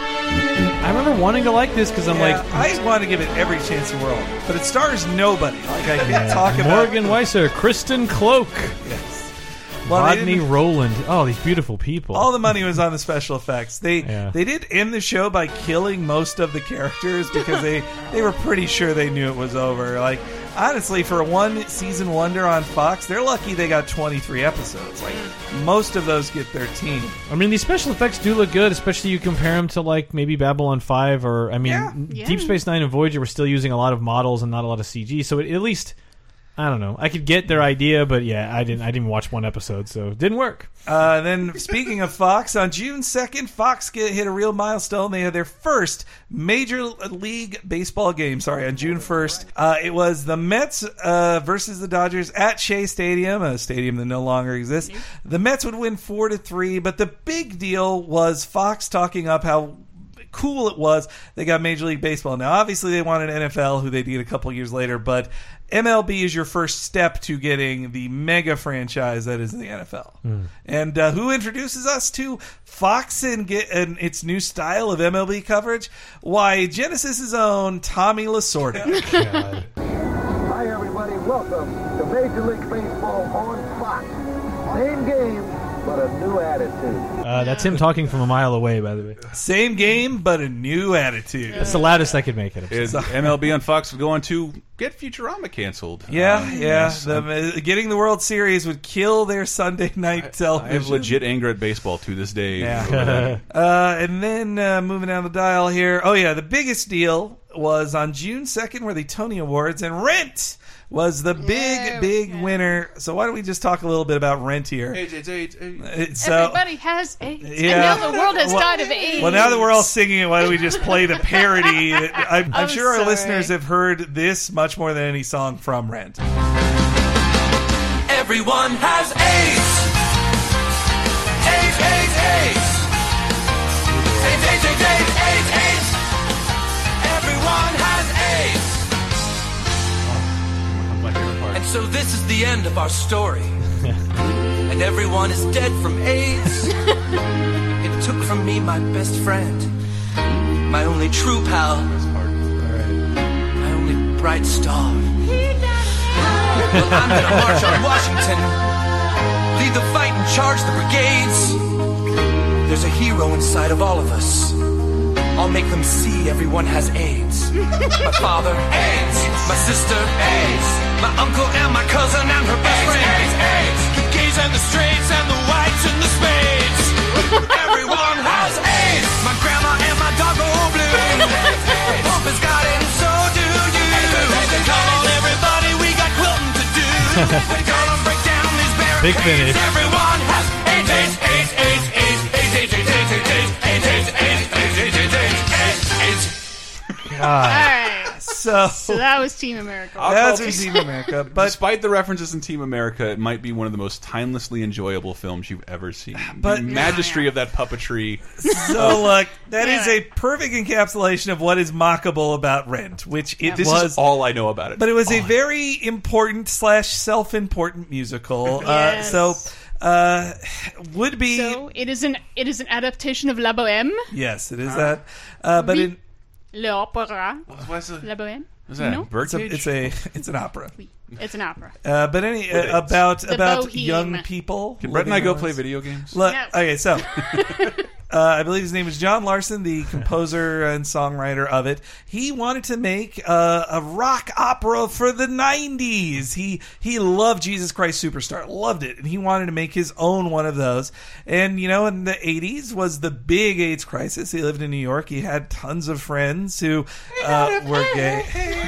I remember wanting to like this because I'm Yeah, like, I want to give it every chance in the world, but it stars nobody. Like I can't talk about Morgan Weiser, Kristen Cloak, Yes. Well, they Rodney didn't- Roland. Oh, these beautiful people. all the money was on the special effects. They Yeah. they did end the show by killing most of the characters because they they were pretty sure they knew it was over. Like honestly, for a one season wonder on Fox, they're lucky they got twenty-three episodes. Like most of those get thirteen. I mean, these special effects do look good, especially you compare them to like maybe Babylon five or I mean, Yeah. Yeah. Deep Space Nine and Voyager were still using a lot of models and not a lot of C G. So it, at least I don't know. I could get their idea, but yeah, I didn't. I didn't watch one episode, so it didn't work. Uh, then, speaking of Fox, on June second, Fox get, hit a real milestone. They had their first Major League Baseball game. Sorry, on June first. Uh, it was the Mets uh, versus the Dodgers at Shea Stadium, a stadium that no longer exists. The Mets would win four to three, but the big deal was Fox talking up how cool it was they got Major League Baseball. Now, obviously, they wanted N F L, who they did a couple years later, but M L B is your first step to getting the mega franchise that is the N F L. Mm. And uh, who introduces us to Fox and, get, and its new style of M L B coverage? Why, Genesis's own Tommy Lasorda. Hi, everybody. Welcome to Major League Baseball on Fox. Same game, but a new attitude. Uh, that's him talking from a mile away, by the way. Same game, but a new attitude. That's the loudest I could make it. Is M L B on Fox going to get Futurama canceled? Yeah, um, yeah. yes. The, uh, getting the World Series would kill their Sunday night I, television. I have legit anger at baseball to this day. Yeah. uh, and then uh, moving down the dial here. Oh, yeah, the biggest deal was on June second were the Tony Awards, and Rent was the big, yeah, big yeah. winner. So why don't we just talk a little bit about Rent here? AIDS, AIDS, AIDS, AIDS. So, everybody has AIDS. Yeah. And now the world has well, died of AIDS. Well, now that we're all singing it, why don't we just play the parody? I'm, I'm, I'm sure our sorry. listeners have heard this much more than any song from Rent. Everyone has AIDS. AIDS, AIDS, AIDS. AIDS, AIDS, AIDS, AIDS, AIDS, AIDS. Everyone has AIDS. And so this is the end of our story. And everyone is dead from AIDS. It took from me my best friend, my only true pal, my only bright star. Well, I'm gonna march on Washington, lead the fight and charge the brigades. There's a hero inside of all of us. I'll make them see everyone has AIDS. My father, AIDS. My sister, AIDS. My uncle and my cousin and her best friend, AIDS, AIDS. The gays and the straights and the whites and the spades. Everyone has AIDS. My grandma and my dog are blue. The Pope has got it and so do you. Come on everybody, we got quilting to do. We're gonna break down these barricades. Big finish. Everyone has AIDS, AIDS, AIDS, AIDS, AIDS, AIDS, AIDS, AIDS, AIDS, AIDS, AIDS, AIDS, AIDS, AIDS, AIDS, AIDS, AIDS, AIDS. God. All right. So, so that was Team America. That was Team America. But despite the references in Team America, it might be one of the most timelessly enjoyable films you've ever seen. But the majesty yeah. of that puppetry. So look, that yeah. is a perfect encapsulation of what is mockable about Rent, which it yeah. this was. Is all I know about it. But it was all a very important slash self-important musical. Yes. Uh, so. Uh, would be so it is an it is an adaptation of La Bohème. Yes, it is uh, that. Uh, but oui. in L'opéra, what's a, La Bohème. What's that? No? Birdcage? It's a, it's a it's an opera. Oui. It's an opera. Uh, but any uh, about the about Boheme. young people. Can Brett and I go play video games? Look, no. Okay, so uh, I believe his name is John Larson, the composer and songwriter of it. He wanted to make uh, a rock opera for the nineties. He he loved Jesus Christ Superstar, loved it, and he wanted to make his own one of those. And you know, in the eighties was the big AIDS crisis. He lived in New York. He had tons of friends who uh, were gay,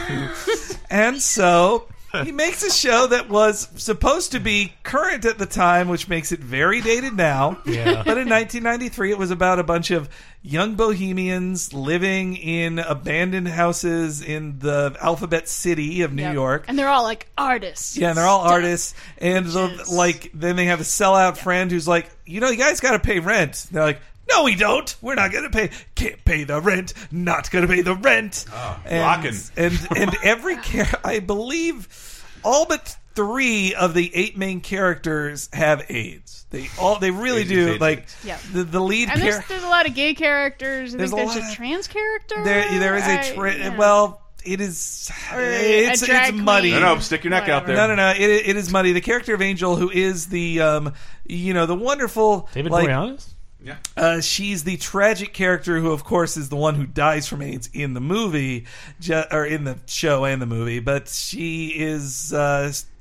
and so. He makes a show that was supposed to be current at the time, which makes it very dated now. Yeah. But in nineteen ninety-three, it was about a bunch of young bohemians living in abandoned houses in the alphabet city of New yep. York. And they're all like artists. Yeah, and they're all artists. And the, like, then they have a sellout yeah. friend who's like, you know, you guys got to pay rent. They're like, no, we don't. We're not going to pay. Can't pay the rent. Not going to pay the rent. Oh, and, rockin'. and and every char- I believe all but three of the eight main characters have AIDS. They all they really AIDS, do. AIDS, like AIDS. Yeah. the the lead And there's, character. there's a lot of gay characters. I There's think a there's lot a of- trans character. There there is a I- tra- yeah. well. It is. Or It's, a drag it's muddy. queen. No, no, stick your neck out there. No, no, no. It, it is muddy. The character of Angel, who is the, um, you know, the wonderful David like, Boreanaz? Yeah. Uh, she's the tragic character who, of course, is the one who dies from AIDS in the movie, ju- or in the show and the movie. But she is uh,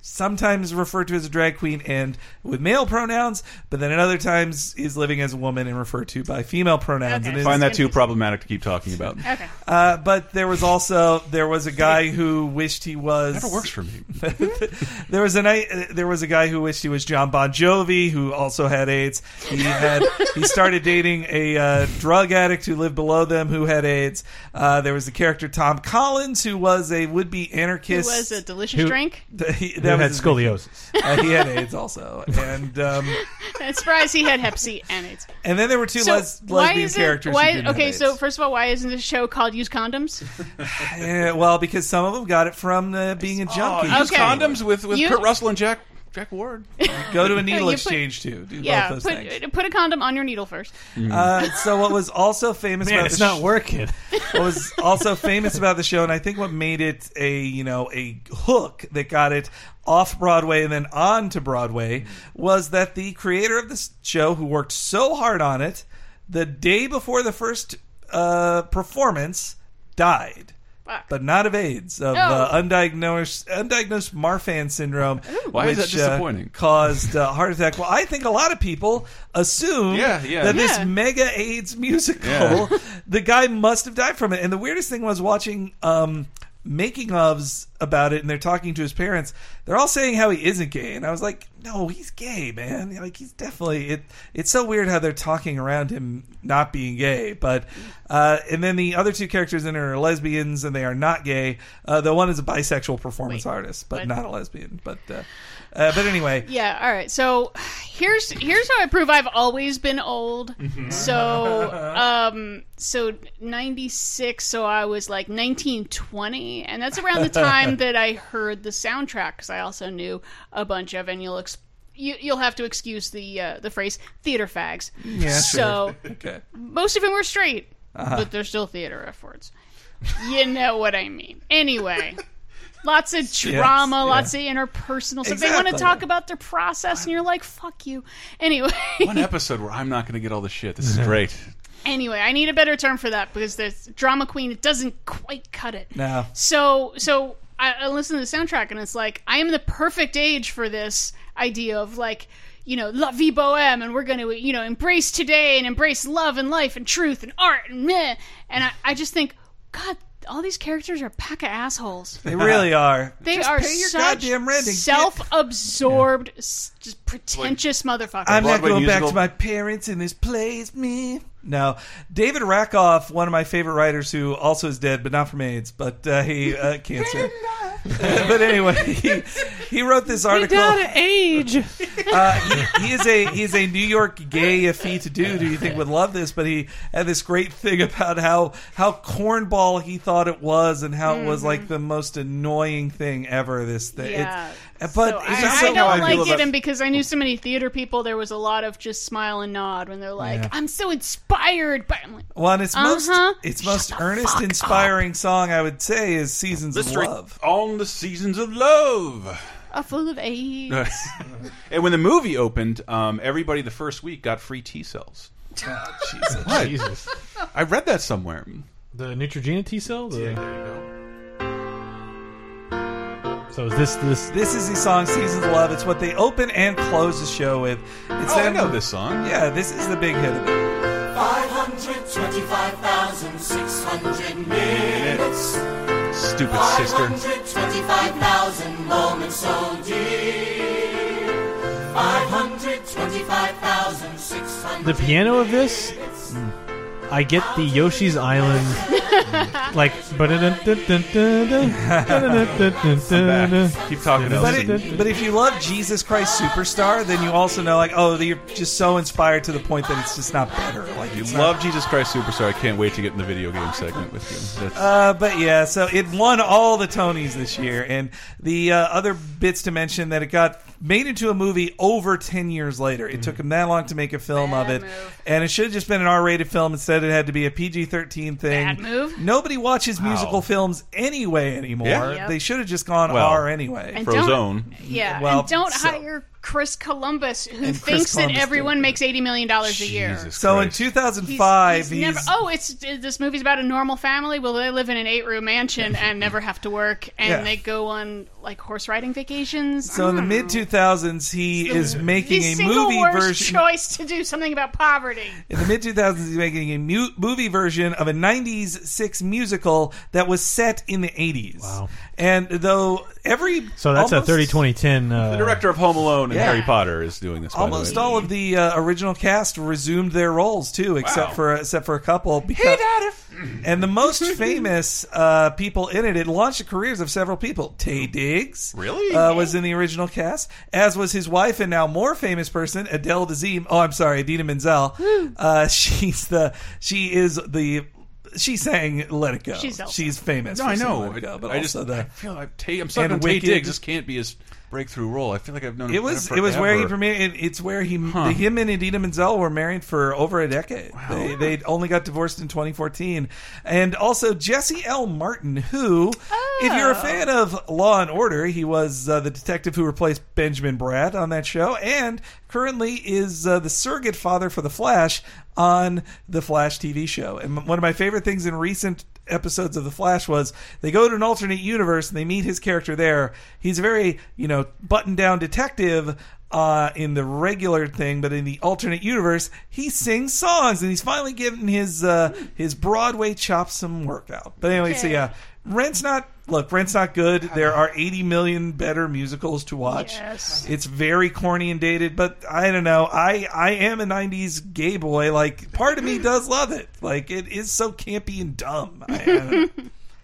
sometimes referred to as a drag queen and with male pronouns, but then at other times is living as a woman and referred to by female pronouns. Okay. And I it find is- that too problematic to keep talking about. Okay. Uh, but there was also there was a guy who wished he was. Never works for me. there was a night. uh, There was a guy who wished he was John Bon Jovi, who also had AIDS. He had he started dating a uh, drug addict who lived below them, who had AIDS. Uh, there was the character Tom Collins, who was a would-be Who anarchist. was a delicious Who- drink? Th- he, Who that had was his- scoliosis. Uh, he had AIDS also, and um, I'm surprised he had Hep C and AIDS. and then there were two So les- why lesbian is it- characters. Why, who didn't okay, have so AIDS. first of all, why isn't this show called Use Condoms? Yeah, well, because some of them got it from uh, being a junkie. Use Okay. condoms with, with You- Kurt Russell and Jack Jack Ward. Go to a needle You put- exchange too. Do yeah, both those put things. put a condom on your needle first. Uh, so what was also famous Man, about it's the not working. what was also famous about the show, and I think what made it a you know a hook that got it off Broadway and then on to Broadway, was that the creator of this show, who worked so hard on it, the day before the first uh, performance, died. Fuck. But not of AIDS, of No. uh, undiagnosed undiagnosed Marfan syndrome, Why is which that disappointing? Uh, caused a heart attack. Well, I think a lot of people assume Yeah, yeah. that Yeah. this mega AIDS musical, Yeah. the guy must have died from it. And the weirdest thing was watching um, making ofs about it, and they're talking to his parents. They're all saying how he isn't gay, and I was like, no, he's gay, man. Like, he's definitely it. It's so weird how they're talking around him not being gay. But uh, and then the other two characters in it are lesbians, and they are not gay. Uh, the one is a bisexual performance Wait, artist, but what? not a lesbian. But uh, uh, but anyway. Yeah, all right. So here's here's how I prove I've always been old. So um so ninety-six, so I was like nineteen, twenty, and that's around the time that I heard the soundtrack, because I also knew a bunch of, and you'll ex- you, you'll have to excuse the uh, the phrase theater fags. Yeah, so sure. Okay. most of them were straight, Uh-huh. but they're still theater F words. You know what I mean. Anyway, lots of drama, yeah. lots of interpersonal stuff. They want to Exactly. talk about their process, and you're like, fuck you. Anyway. One episode where I'm not going to get all this shit. This is great. Anyway, I need a better term for that, because there's drama queen. It doesn't quite cut it. No. So, so I, I listen to the soundtrack, and it's like, I am the perfect age for this idea of like, you know, la vie boheme, and we're going to, you know, embrace today and embrace love and life and truth and art and meh. And I, I just think, God, all these characters are a pack of assholes. They really are. They Just are pay your such goddamn rent and get- self-absorbed, s just pretentious motherfuckers. I'm not Broadway going back musical? to my parents in this place, me. No, David Rakoff, one of my favorite writers, who also is dead, but not from AIDS, but uh, he uh, cancer. But anyway, he, he wrote this article. age. Uh, he, he is a he is a New York gay effete dude who you think would love this, but he had this great thing about how how cornball he thought it was, and how it was like the most annoying thing ever. This thing, Yeah. It's, but So it's I, just I so don't how I feel like it, about- and because I knew so many theater people, there was a lot of just smile and nod when they're like, Yeah. "I'm so inspired by." I'm like, Well, and its most Uh-huh. its most earnest, inspiring song, I would say, is "Seasons The of straight Love." on the Seasons of Love. "A full of AIDS." And when the movie opened, um, everybody the first week got free T cells. Oh, Jesus. What? Jesus. I read that somewhere. The Neutrogena T cell? The- Yeah, there you go. So is this this? This is the song "Seasons of Love." It's what they open and close the show with. It's Oh, I them- know this song. Yeah, this is the big hit of it. five hundred twenty-five thousand six hundred minutes. Stupid sister. five hundred twenty-five thousand moments so dear. five hundred twenty-five thousand six hundred The piano of this, I get the Yoshi's Island, like. Keep talking, But, Elsie. it, but if you love Jesus Christ Superstar, then you also know, like, oh, you're just so inspired to the point that it's just not better. Like, You it's love not- Jesus Christ Superstar. I can't wait to get in the video game segment with you. That's, Uh, but yeah, so it won all the Tonys this year, and the uh, other bits to mention that it got made into a movie over ten years later. It took him that long to make a film of it, and it should have just been an R-rated film. Instead, it had to be a P G thirteen thing. Bad move. Nobody watches Wow. musical films anyway anymore. Yeah. Yep. They should have just gone Well, R anyway. And Frozone. don't, yeah, Well, and don't so- hire Chris Columbus, who And Chris thinks Columbus that everyone did. makes eighty million dollars a year. Jesus So in Christ. two thousand five, He's he's, never. Oh, it's this movie's about a normal family. Well, they live in an eight-room mansion and never have to work, and Yeah. they go on like horse riding vacations. So in the mid two thousands, he is making the a single movie worst version. choice to do something about poverty. In the mid two thousands, he's making a mu- movie version of a nineties six musical that was set in the eighties. Wow. And though every So that's almost, a thirty twenty ten. Uh, The director of Home Alone and Yeah. Harry Potter is doing this. By Almost the way. all of the uh, original cast resumed their roles too, except Wow. for except for a couple. Because, and the most famous uh, people in it, it launched the careers of several people. Taye Diggs, really, uh, was in the original cast, as was his wife and now more famous person, Adele Dazeem. Oh, I'm sorry, Idina Menzel. Uh, she's the she is the. She sang "Let It Go." She's, She's famous. No, for I singing know. Let It Go, but I just also the, I feel like Tay, I'm stuck and on Taye Wicked. Diggs. This can't be his breakthrough role. I feel like I've known him. It was forever. it was where he premiered. It, it's where he Huh. him and Idina Menzel were married for over a decade. They they only got divorced in twenty fourteen. And also Jesse L. Martin, who, if you're a fan of Law and Order, he was uh, the detective who replaced Benjamin Bratt on that show, and currently is uh, the surrogate father for the Flash on the Flash T V show. And one of my favorite things in recent episodes of The Flash was they go to an alternate universe and they meet his character there. He's a very, you know, buttoned down detective uh, in the regular thing, but in the alternate universe, he sings songs and he's finally getting his uh, his Broadway chops some workout. But anyway, so yeah, Rent's not. Look, Rent's not good. There are eighty million better musicals to watch. Yes. It's very corny and dated, but I don't know. I, I am a nineties gay boy. Like, part of me does love it. Like, it is so campy and dumb. I, I don't know.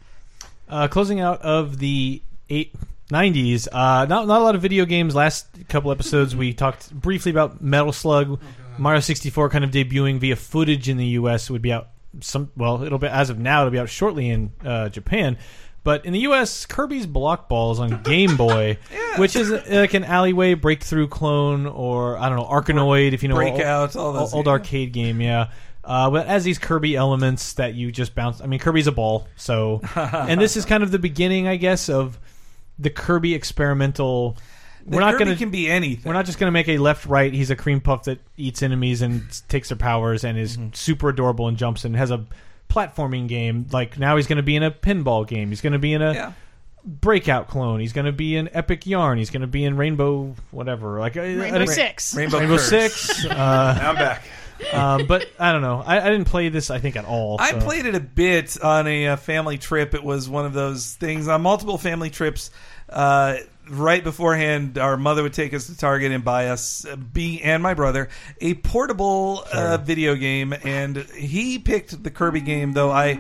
Uh, closing out of the eight, nineties, uh, not, not a lot of video games. Last couple episodes, we talked briefly about Metal Slug. Mario sixty-four kind of debuting via footage in the U S. It would be out some. Well, it'll be as of now. It'll be out shortly in uh, Japan. But in the U S, Kirby's Block Balls on Game Boy, yeah. which is like an alleyway breakthrough clone, or I don't know, Arkanoid, if you know, Breakout, old, all those, old yeah. arcade game, yeah. Uh, but as these Kirby elements that you just bounce. I mean, Kirby's a ball, so and this is kind of the beginning, I guess, of the Kirby experimental. The we're not Kirby going to can be anything. We're not just going to make a left right. He's a cream puff that eats enemies and takes their powers and is mm-hmm. super adorable and jumps and has a platforming game. Like now he's going to be in a pinball game. He's going to be in a yeah. Breakout clone. He's going to be in Epic Yarn. He's going to be in Rainbow whatever. Like Rainbow I, I Six. Rainbow, Rainbow Curse. Six. Uh, I'm back. um, but I don't know. I, I didn't play this, I think, at all. I so. played it a bit on a, a family trip. It was one of those things on multiple family trips. Uh, right beforehand, our mother would take us to Target and buy us, uh, B and my brother, a portable uh, video game. And he picked the Kirby game, though I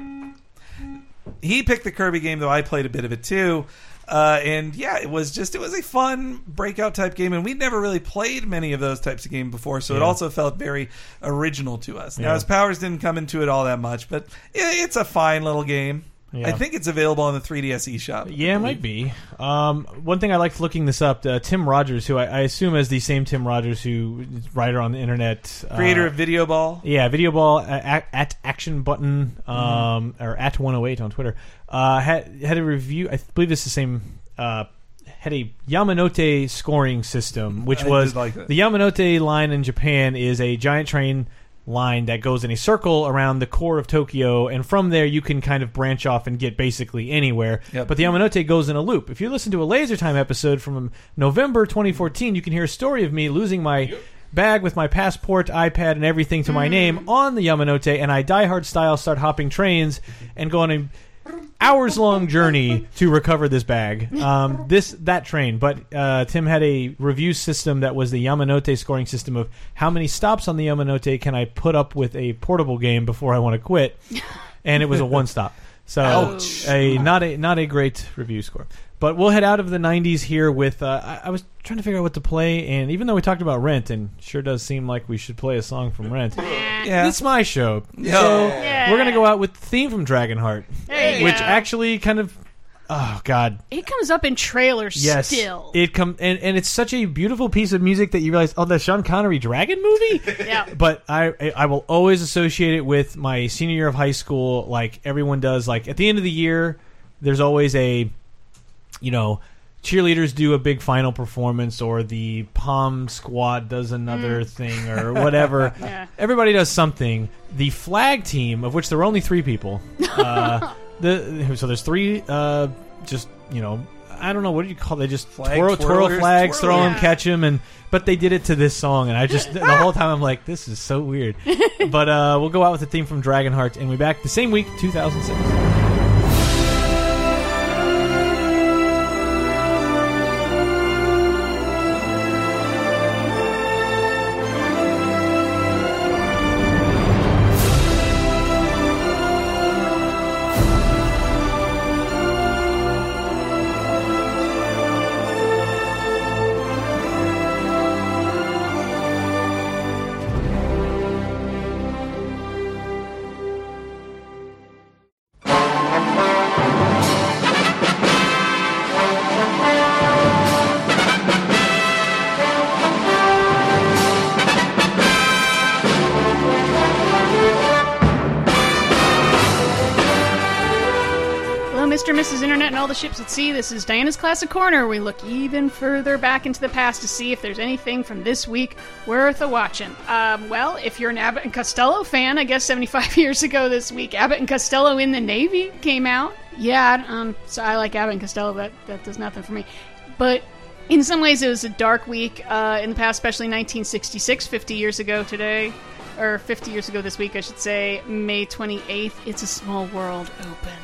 he picked the Kirby game, though I played a bit of it too. Uh, and yeah, it was just it was a fun breakout type game, and we'd never really played many of those types of games before, so yeah. it also felt very original to us. Now, Yeah. his powers didn't come into it all that much, but it, it's a fine little game. Yeah. I think it's available on the three D S eShop. Yeah, it might be. Um, one thing I liked looking this up, uh, Tim Rogers, who I, I assume is the same Tim Rogers who is writer on the internet. Creator uh, of Video Ball. Yeah, Video Ball, uh, at, at Action Button, um, Mm-hmm. or at one oh eight on Twitter, uh, had, had a review, I believe it's the same, uh, had a Yamanote scoring system, which I was, did like that. the Yamanote line in Japan is a giant train line that goes in a circle around the core of Tokyo, and from there you can kind of branch off and get basically anywhere. Yep. But the Yamanote goes in a loop. If you listen to a Laser Time episode from November twenty fourteen, you can hear a story of me losing my yep. bag with my passport, iPad, and everything to my name on the Yamanote, and I Die Hard style start hopping trains and go on a hours long journey to recover this bag. Um, this that train, but uh, Tim had a review system that was the Yamanote scoring system of how many stops on the Yamanote can I put up with a portable game before I want to quit, and it was a one stop. So Ouch. a not a not a great review score. But we'll head out of the nineties here with. Uh, I, I was trying to figure out what to play, and even though we talked about Rent, and sure does seem like we should play a song from Rent. Yeah. It's my show, Yeah. so Yeah. we're gonna go out with the theme from Dragonheart, There you which go. actually kind of. Oh God! It comes up in trailers Yes, still. it come and, and it's such a beautiful piece of music that you realize, oh, the Sean Connery Dragon movie. Yeah. But I I will always associate it with my senior year of high school, like everyone does. Like at the end of the year, there's always a, you know, cheerleaders do a big final performance, or the pom squad does another Mm. thing, or whatever. Yeah. Everybody does something. The flag team, of which there were only three people. Uh, The, so there's three, uh, just you know, I don't know, what do you call it? They just Flag twirl, twirl twirlers, flags, throw them, twirlers. catch them, and but they did it to this song, and I just the whole time I'm like, this is so weird. But uh, we'll go out with the theme from Dragonheart, and we back the same week, two thousand six. Mister and Missus Internet and all the ships at sea, this is Diana's Classic Corner, where we look even further back into the past to see if there's anything from this week worth a watching. Um, well, if you're an Abbott and Costello fan, I guess seventy-five years ago this week, Abbott and Costello in the Navy came out. Yeah, um, so I like Abbott and Costello, but that does nothing for me. But in some ways, it was a dark week uh, in the past, especially nineteen sixty-six, fifty years ago today, or fifty years ago this week, I should say, May twenty-eighth. It's a Small World opened.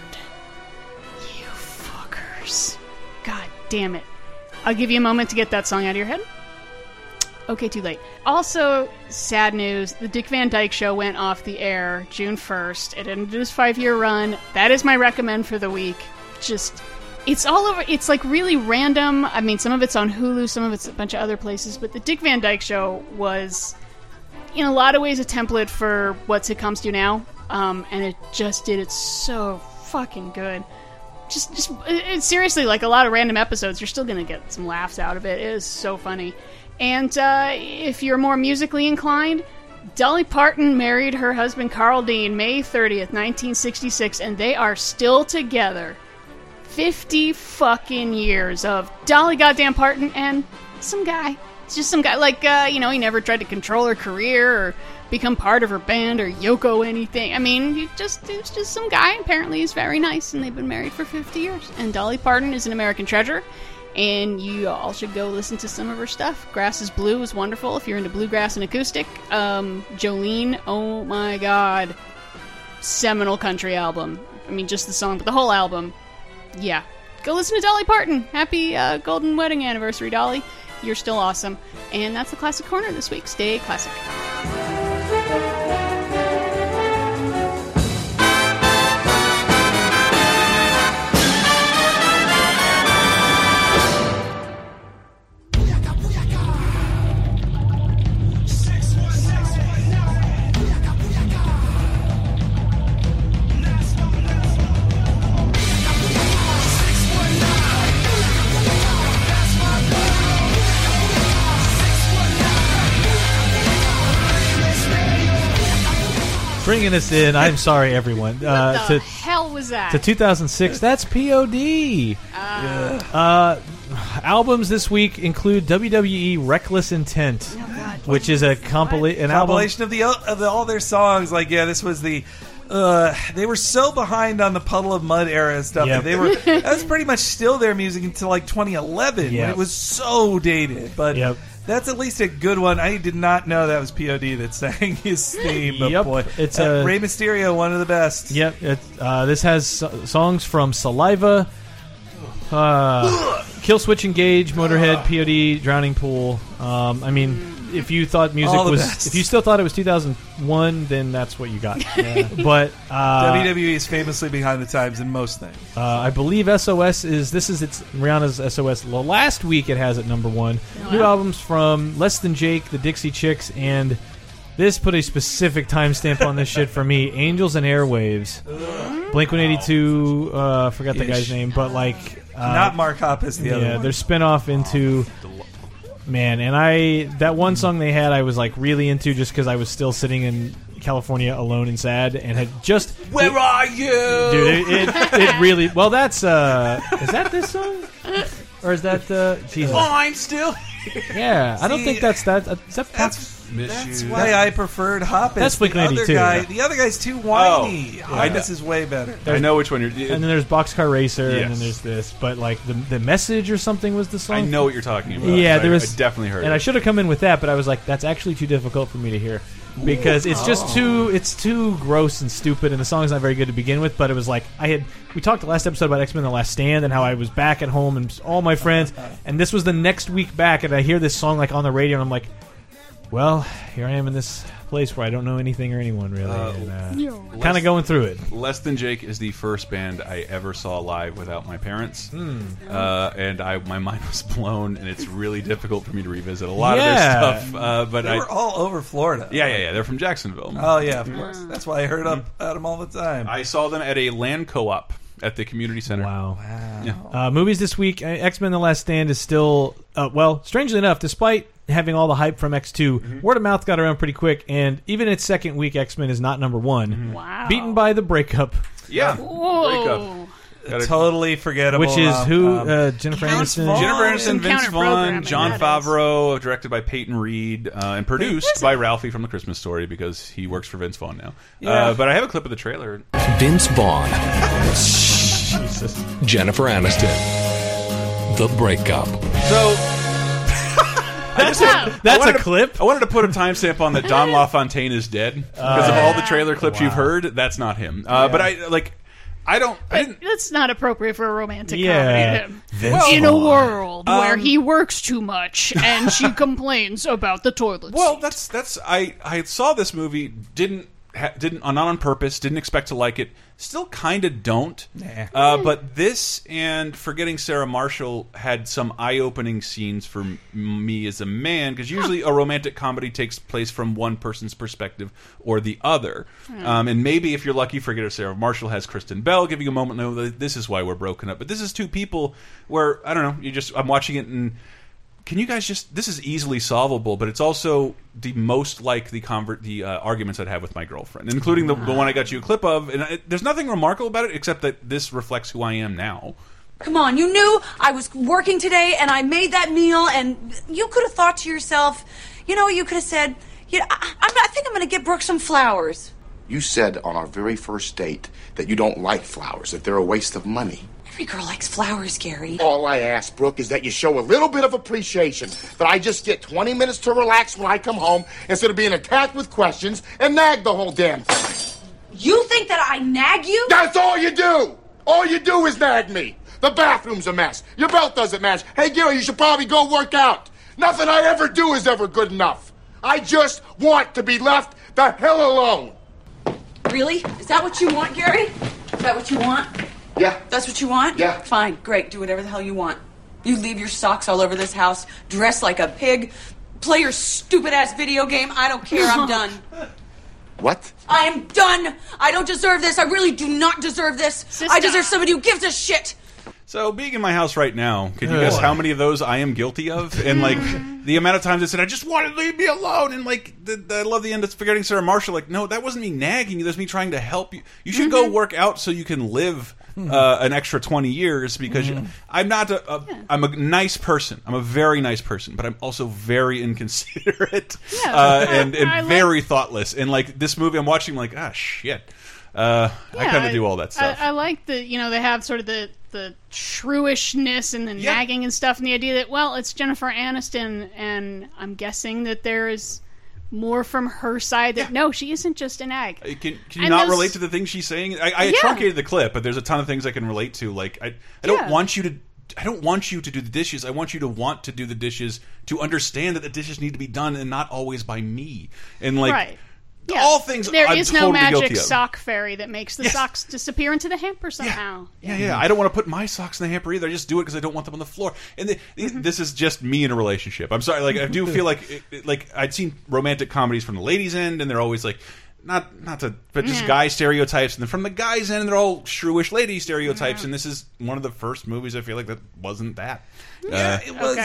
God damn it. I'll give you a moment to get that song out of your head. Okay, too late. Also, sad news, the Dick Van Dyke Show went off the air June first. It ended its five-year run. That is my recommend for the week. Just, it's all over, it's like really random. I mean, some of it's on Hulu, some of it's a bunch of other places, but the Dick Van Dyke Show was, in a lot of ways, a template for what sitcoms do now. Um, and it just did it so fucking good. Just, just it, seriously, like a lot of random episodes, you're still going to get some laughs out of it. It is so funny. And uh, if you're more musically inclined, Dolly Parton married her husband Carl Dean May thirtieth, nineteen sixty-six, and they are still together. fifty fucking years of Dolly goddamn Parton and some guy. It's just some guy. Like, uh, you know, he never tried to control her career or become part of her band or Yoko anything. I mean, he just he was just some guy. Apparently he's very nice, and they've been married for fifty years. And Dolly Parton is an American treasure, and you all should go listen to some of her stuff. Grass is Blue is wonderful if you're into bluegrass and acoustic. Um, Jolene, oh my god. Seminal country album. I mean, just the song, but the whole album. Yeah. Go listen to Dolly Parton. Happy uh, golden wedding anniversary, Dolly. You're still awesome. And that's the Classic Corner this week. Stay classic. Bringing us in, I'm sorry, everyone. Uh, what the to, hell was that? To two thousand six, that's P O D. Uh, Uh, albums this week include W W E Reckless Intent, which is a compila- an compilation of the of the, all their songs. Like, yeah, this was the. Uh, they were so behind on the Puddle of Mud era and stuff. Yep. That they were that was pretty much still their music until like twenty eleven when Yep. it was so dated. But Yep. that's at least a good one. I did not know that was P O D that sang his theme. But Yep. boy, It's uh, a- Rey Mysterio, one of the best. Yep. It, uh, this has so- songs from Saliva, uh, Kill Switch Engage, Motorhead, P O D, Drowning Pool. Um, I mean, if you thought music All the was, best. if you still thought it was two thousand one, then that's what you got. But uh, W W E is famously behind the times in most things. Uh, I believe S O S is this is its Rihanna's S O S. Well, last week it has it number one. Oh, New wow. albums from Less Than Jake, the Dixie Chicks, and this put a specific timestamp on this shit for me. Angels and Airwaves, Blink one eighty-two. Uh, forgot the Ish. guy's name, but like uh, Not Mark Hoppus, the other yeah, one. their spinoff into. Man, and I that one song they had I was like really into just because I was still sitting in California alone and sad and had just Where are you? dude it, it, it really well that's uh is that this song Or is that uh, Jesus? Fine, still. Yeah, I don't See, think that's that. Uh, is that That's, Miss that's you. why I preferred Hoppus. That's Blink the one eighty-two, other guy. yeah. The other guy's too whiny. Oh, I Hoppus is way better. I know which one you're. And then there's Boxcar Racer, and Yes. then there's this. But like the the message or something was the song. I know what you're talking about. Yeah, I- there was I definitely heard and it. I should have come in with that, but I was like, that's actually too difficult for me to hear because it's just too it's too gross and stupid, and the song's not very good to begin with. But it was like I had we talked the last episode about X-Men: The Last Stand and how I was back at home and all my friends, and this was the next week back, and I hear this song like on the radio, and I'm like, well, here I am in this place where I don't know anything or anyone really, Uh, and uh, Less- kind of going through it. Less Than Jake is the first band I ever saw live without my parents, Hmm. uh, and I my mind was blown, and it's really difficult for me to revisit a lot Yeah. of their stuff. Uh, but They I, were all over Florida. yeah, yeah, yeah, they're from Jacksonville. Oh yeah, of course. That's why I heard up about them all the time. I saw them at a land co-op at the community center. Wow. Yeah. Uh, movies this week, uh, X-Men: The Last Stand is still, uh, well, strangely enough, despite having all the hype from X two, Mm-hmm. word of mouth got around pretty quick, and even its second week, X-Men is not number one. Mm-hmm. Wow. Beaten by The Breakup. Yeah. Whoa. Gotta- Totally forgettable. Which is um, who? um, uh, Jennifer Vince Aniston. Vaughn. Jennifer Aniston, Some Vince counter Vaughn, programming, John that is. Favreau, directed by Peyton Reed, uh, and produced by Ralphie from The Christmas Story because he works for Vince Vaughn now. Yeah. Uh, but I have a clip of the trailer. Vince Vaughn. Jennifer Aniston. The Breakup. So That's, Wow. a, that's I wanted a to- clip? I wanted to put a timestamp on that Don LaFontaine is dead because of all the trailer clips you've heard. That's not him. Uh, But I like. I don't. I didn't. That's not appropriate for a romantic Yeah. comedy. Vince In a Vaughn. world where Um, he works too much and she complains about the toilet Well, seat. that's that's. I I saw this movie. Didn't ha, didn't not on purpose. Didn't expect to like it. Still kind of don't. Uh, but this and Forgetting Sarah Marshall had some eye-opening scenes for m me as a man, because usually a romantic comedy takes place from one person's perspective or the other. Um, and maybe if you're lucky, Forgetting Sarah Marshall has Kristen Bell giving a moment. No, this is why we're broken up. But this is two people where I don't know. You just I'm watching it and. Can you guys just? This is easily solvable, but it's also the most like the convert the uh, arguments I'd have with my girlfriend, including the, the one I got you a clip of. And it, there's nothing remarkable about it except that this reflects who I am now. Come on, you knew I was working today and I made that meal, and you could have thought to yourself, you know, you could have said, you know, I, I'm, I think I'm going to get Brooke some flowers. You said on our very first date that you don't like flowers, that they're a waste of money. Every girl likes flowers, Gary. All I ask, Brooke, is that you show a little bit of appreciation, that I just get twenty minutes to relax when I come home instead of being attacked with questions and nag the whole damn time. You think that I nag you? That's all you do! All you do is nag me. The bathroom's a mess. Your belt doesn't match. Hey, Gary, you should probably go work out. Nothing I ever do is ever good enough. I just want to be left the hell alone. Really? Is that what you want, Gary? Is that what you want? Yeah. That's what you want? Yeah. Fine, great. Do whatever the hell you want. You leave your socks all over this house, dress like a pig, play your stupid ass video game. I don't care. I'm done. What? I am done. I don't deserve this. I really do not deserve this. Sister. I deserve somebody who gives a shit. So being in my house right now, can you guess how many of those I am guilty of? And like the amount of times I said I just want to leave me alone, and like the, the, I love the end of Forgetting Sarah Marshall. Like, no, that wasn't me nagging you. That's me trying to help you. You should go work out so you can live uh, an extra twenty years, because you, I'm not a, a I'm a nice person. I'm a very nice person, but I'm also very inconsiderate Yeah. uh, and and I like- very thoughtless. And like this movie, I'm watching like ah shit. Uh, I Yeah, kind of do all that stuff. I, I like the you know they have sort of the the shrewishness and the Yeah. nagging and stuff, and the idea that well it's Jennifer Aniston, and I'm guessing that there is more from her side that no, she isn't just a nag. Uh, Can, can you And not those- relate to the things she's saying? I, I Yeah. truncated the clip, but there's a ton of things I can relate to. Like I, I don't Yeah. want you to. I don't want you to do the dishes. I want you to want to do the dishes, to understand that the dishes need to be done and not always by me. And like Right. Yeah. all things There I'm is no totally magic guilty of. sock fairy that makes the Yes. socks disappear into the hamper somehow. Yeah, yeah. I don't want to put my socks in the hamper either. I just do it because I don't want them on the floor. And the, Mm-hmm. this is just me in a relationship. I'm sorry. Like I do feel like it, it- like I'd seen romantic comedies from the ladies' end, and they're always like not not to but just Yeah. guy stereotypes, and then from the guys' end, they're all shrewish lady stereotypes. Yeah. And this is one of the first movies I feel like that wasn't that. Yeah, Uh, it was. Okay.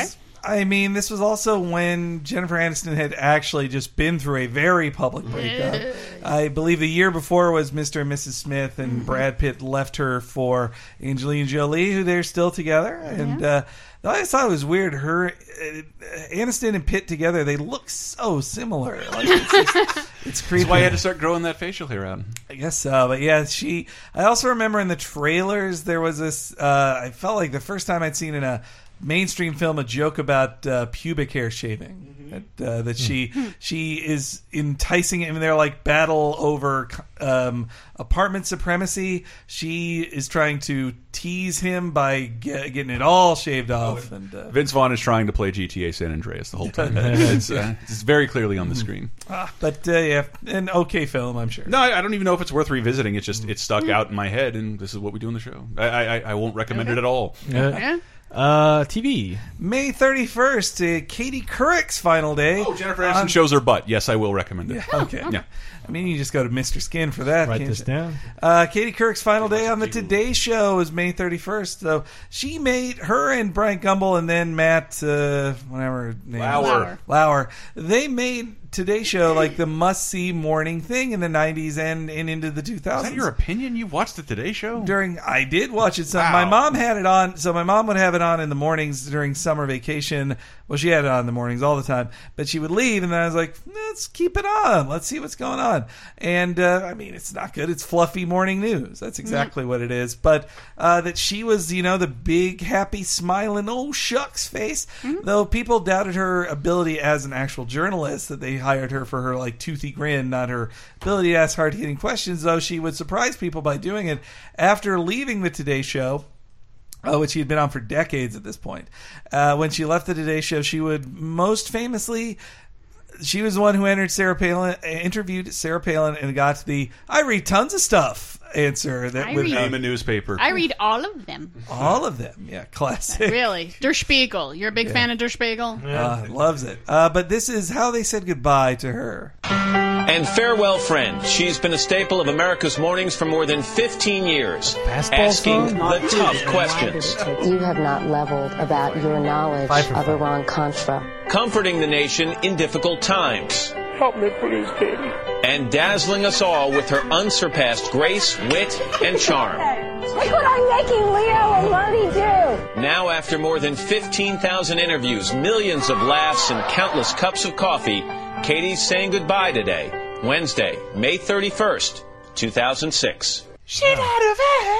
I mean, this was also when Jennifer Aniston had actually just been through a very public breakup. I believe the year before was Mister and Missus Smith, and mm-hmm. Brad Pitt left her for Angelina Jolie, who they're still together. And yeah. uh, I just thought it was weird. Her, uh, Aniston and Pitt together, they look so similar. Like, it's, just, it's creepy. That's why you had to start growing that facial hair out. I guess so. But yeah, she. I also remember in the trailers there was this. Uh, I felt like the first time I'd seen in a mainstream film a joke about uh, pubic hair shaving. Mm-hmm. That, uh, that she she is enticing him. They're like battle over um, apartment supremacy. She is trying to tease him by get, getting it all shaved off. Oh, and uh, Vince Vaughn is trying to play G T A San Andreas the whole time. it's, uh, it's very clearly on the screen. Ah, but uh, yeah, an okay film, I'm sure. No, I, I don't even know if it's worth revisiting. It's just it stuck out in my head, and this is what we do in the show. I I, I won't recommend it at all. Yeah. yeah. Uh, T V. May thirty-first, uh, Katie Couric's final day. Oh, Jennifer Aniston um, shows her butt. Yes, I will recommend it. Yeah, okay. Yeah. I mean, you just go to Mister Skin for that. Write this you? down. Uh, Katie Couric's final day on the Today Show is May thirty-first. So she made her and Bryant Gumbel and then Matt, uh, whatever name Lauer. Lauer. They made Today Show like the must-see morning thing in the nineties and, and into the two thousands. Is that your opinion? You watched the Today Show? During I did watch it. So wow. My mom had it on. So my mom would have it on in the mornings during summer vacation. Well, she had it on in the mornings all the time. But she would leave, and then I was like, let's keep it on. Let's see what's going on. And, uh, I mean, it's not good. It's fluffy morning news. That's exactly mm-hmm. what it is. But uh, that she was, you know, the big, happy, smiling, oh, shucks face. Mm-hmm. Though people doubted her ability as an actual journalist, that they hired her for her, like, toothy grin, not her ability to ask hard-hitting questions, though she would surprise people by doing it. After leaving the Today Show, Uh, which she had been on for decades at this point. Uh, when she left the Today Show, she would most famously, she was the one who entered Sarah Palin, interviewed Sarah Palin, and got the "I read tons of stuff" answer. That I would read, name a newspaper. I read all of them. All of them, yeah, classic. Really, Der Spiegel. You're a big yeah. fan of Der Spiegel. Yeah, uh, loves it. Uh, but this is how they said goodbye to her. And farewell, friend. She's been a staple of America's mornings for more than fifteen years, asking the tough questions. You have not leveled about your knowledge of Iran-Contra. Comforting the nation in difficult times. Help me, please, Katie. And dazzling us all with her unsurpassed grace, wit, and charm. Look what I'm making, Leo, and what'd he do? Now, after more than fifteen thousand interviews, millions of laughs, and countless cups of coffee, Katie's saying goodbye today, Wednesday, May thirty-first, two thousand six. She out of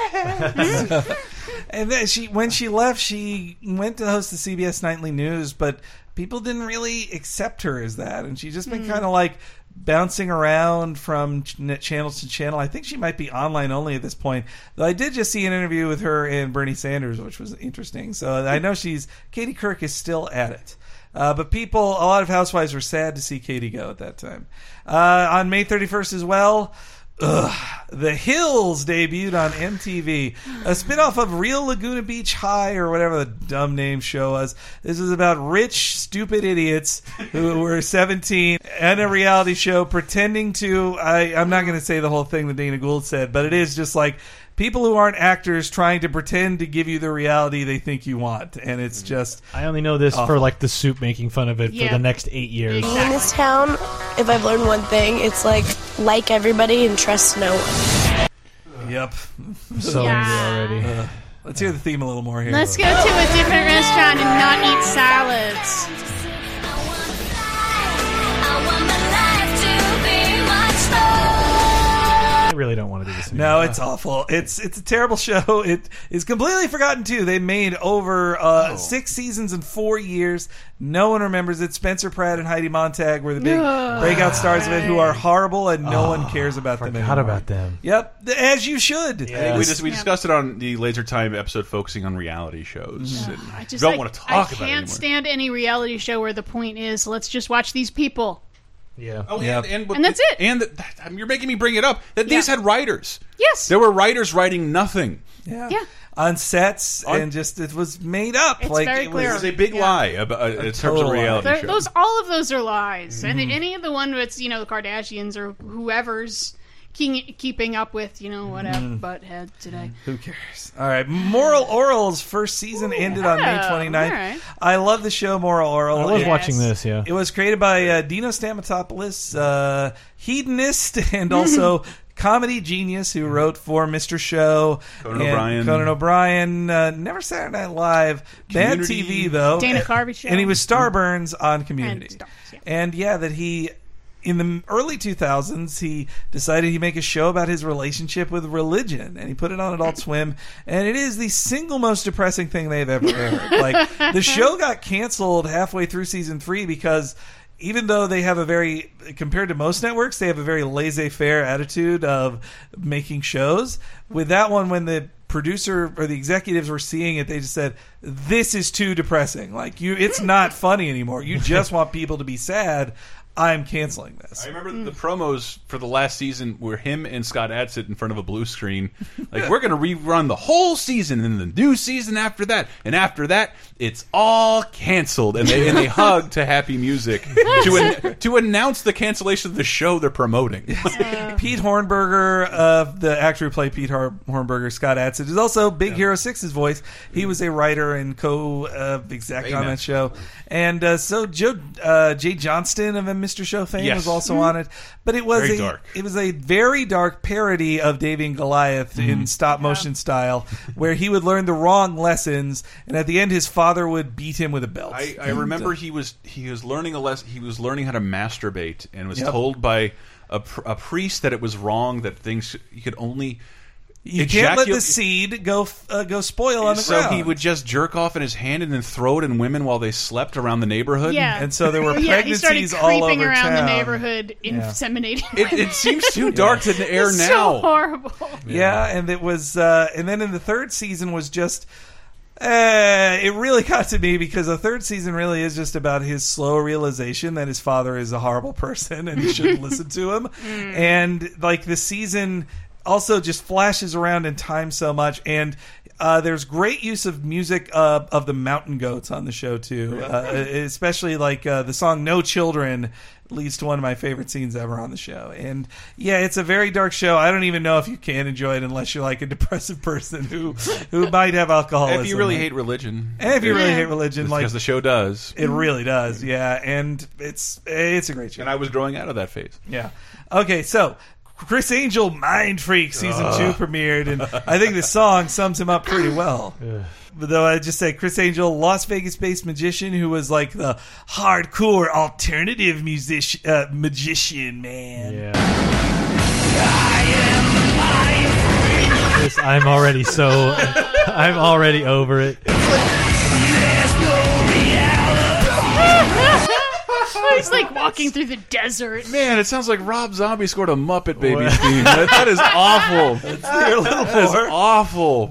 it. And then she, when she left, she went to host the C B S Nightly News, but people didn't really accept her as that, and she's just been mm. kind of like bouncing around from ch- channel to channel. I think she might be online only at this point, though I did just see an interview with her and Bernie Sanders, which was interesting. So I know she's Katie Couric is still at it. Uh, but people, a lot of housewives were sad to see Katie go at that time. Uh, on May thirty-first as well, ugh, The Hills debuted on M T V, a spinoff of Real Laguna Beach High, or whatever the dumb name show was. This is about rich, stupid idiots who were seventeen and a reality show pretending to, I, I'm not going to say the whole thing that Dana Gould said, but it is just like people who aren't actors trying to pretend to give you the reality they think you want, and it's just I only know this awful. for like the Soup making fun of it yeah. for the next eight years. Exactly. In this town, if I've learned one thing, it's like like everybody and trust no one. Yep. So yeah. angry already. Uh, let's hear the theme a little more here. Let's go to a different restaurant and not eat salads. I really don't want to do this anymore. No, it's awful. It's it's a terrible show. It is completely forgotten too. They made over uh, oh. six seasons in four years. No one remembers it. Spencer Pratt and Heidi Montag were the big no. breakout stars of it, who are horrible, and no oh, one cares about them anymore. Forgot about them. Yep, as you should. Yes. I think we, just, we discussed it on the Laser Time episode focusing on reality shows. Yeah. I just don't like, want to talk I about it anymore. can't stand any reality show where the point is, let's just watch these people. Yeah. Oh, yeah. And, and, and that's it. And the, you're making me bring it up that yeah. these had writers. Yes. There were writers writing nothing. Yeah. Yeah. On sets, On, and just it was made up. It's like very it clear. was, It was a big yeah. lie about, uh, in terms of reality They're, shows. Those, all of those are lies. Mm-hmm. And any of the one that's, you know, the Kardashians or whoever's keeping, keeping up with, you know, whatever, Mm. butthead today. Who cares? All right. Moral Oral's first season ended on May yeah, twenty-ninth. all right. I love the show Moral Oral. I was It- watching this, yeah. It was created by uh, Dino Stamatopoulos, uh, hedonist, and also comedy genius who wrote for Mister Show, Conan and O'Brien. Conan O'Brien, uh, never Saturday Night Live, bad Community. T V though, Dana Carvey Show. and he was Starburns on Community, And Stars, yeah. and yeah, that he. In the early two thousands, he decided he'd make a show about his relationship with religion, and he put it on Adult Swim, and it is the single most depressing thing they've ever aired. Like, the show got canceled halfway through season three because even though they have a very, compared to most networks, they have a very laissez-faire attitude of making shows. With that one, when the producer or the executives were seeing it, they just said, this is too depressing. Like, you, it's not funny anymore. You just want people to be sad. I'm canceling this. I remember the promos for the last season were him and Scott Adsit in front of a blue screen. Like, we're going to rerun the whole season, and then the new season after that. And after that, it's all canceled. And they, and they hug to happy music to, an, to announce the cancellation of the show they're promoting. Pete Hornberger, uh, the actor who played Pete Har- Hornberger, Scott Adsit, is also Big Hero six's voice. He was a writer and co-exec uh, on that show. And uh, so Joe uh, Jay Johnston of Mister Show fame Yes. was also on it. But it was Very a dark. it was a very dark parody of Davy and Goliath Mm-hmm. in stop motion style, where he would learn the wrong lessons, and at the end his father would beat him with a belt. I, I remember he was he was learning a less he was learning how to masturbate and was Yep. told by a, pr a priest that it was wrong, that things you could only You can't let the ejaculate- seed go uh, go spoil on the so ground. he would just jerk off in his hand and then throw it in women while they slept around the neighborhood. Yeah. And so there were yeah, he started pregnancies all creeping over around town. the neighborhood, Yeah. inseminating. It, it seems too dark to air It's now. so horrible. Yeah, and it was, uh, and then in the third season was just, uh, it really got to me because the third season really is just about his slow realization that his father is a horrible person and he shouldn't listen to him. And like the season also just flashes around in time so much, and uh, there's great use of music uh, of the Mountain Goats on the show too, uh, especially like uh, the song "No Children" leads to one of my favorite scenes ever on the show. And yeah, it's a very dark show. I don't even know if you can enjoy it unless you're like a depressive person who who might have alcoholism. If you really hate religion, and if you really Yeah. hate religion, like because the show does, it really does, yeah. And it's it's a great show. and I was growing out of that phase. Yeah. Okay, so Chris Angel, Mind Freak season Ugh. two premiered, and I think the song sums him up pretty well. But though I just say Chris Angel, Las Vegas-based magician who was like the hardcore alternative musician, uh, magician, man. Yeah. This, I'm already so. I'm already over it. He's like walking through the desert. Man, it sounds like Rob Zombie scored a Muppet Babies theme. That, that is awful. They're a little That is more. awful.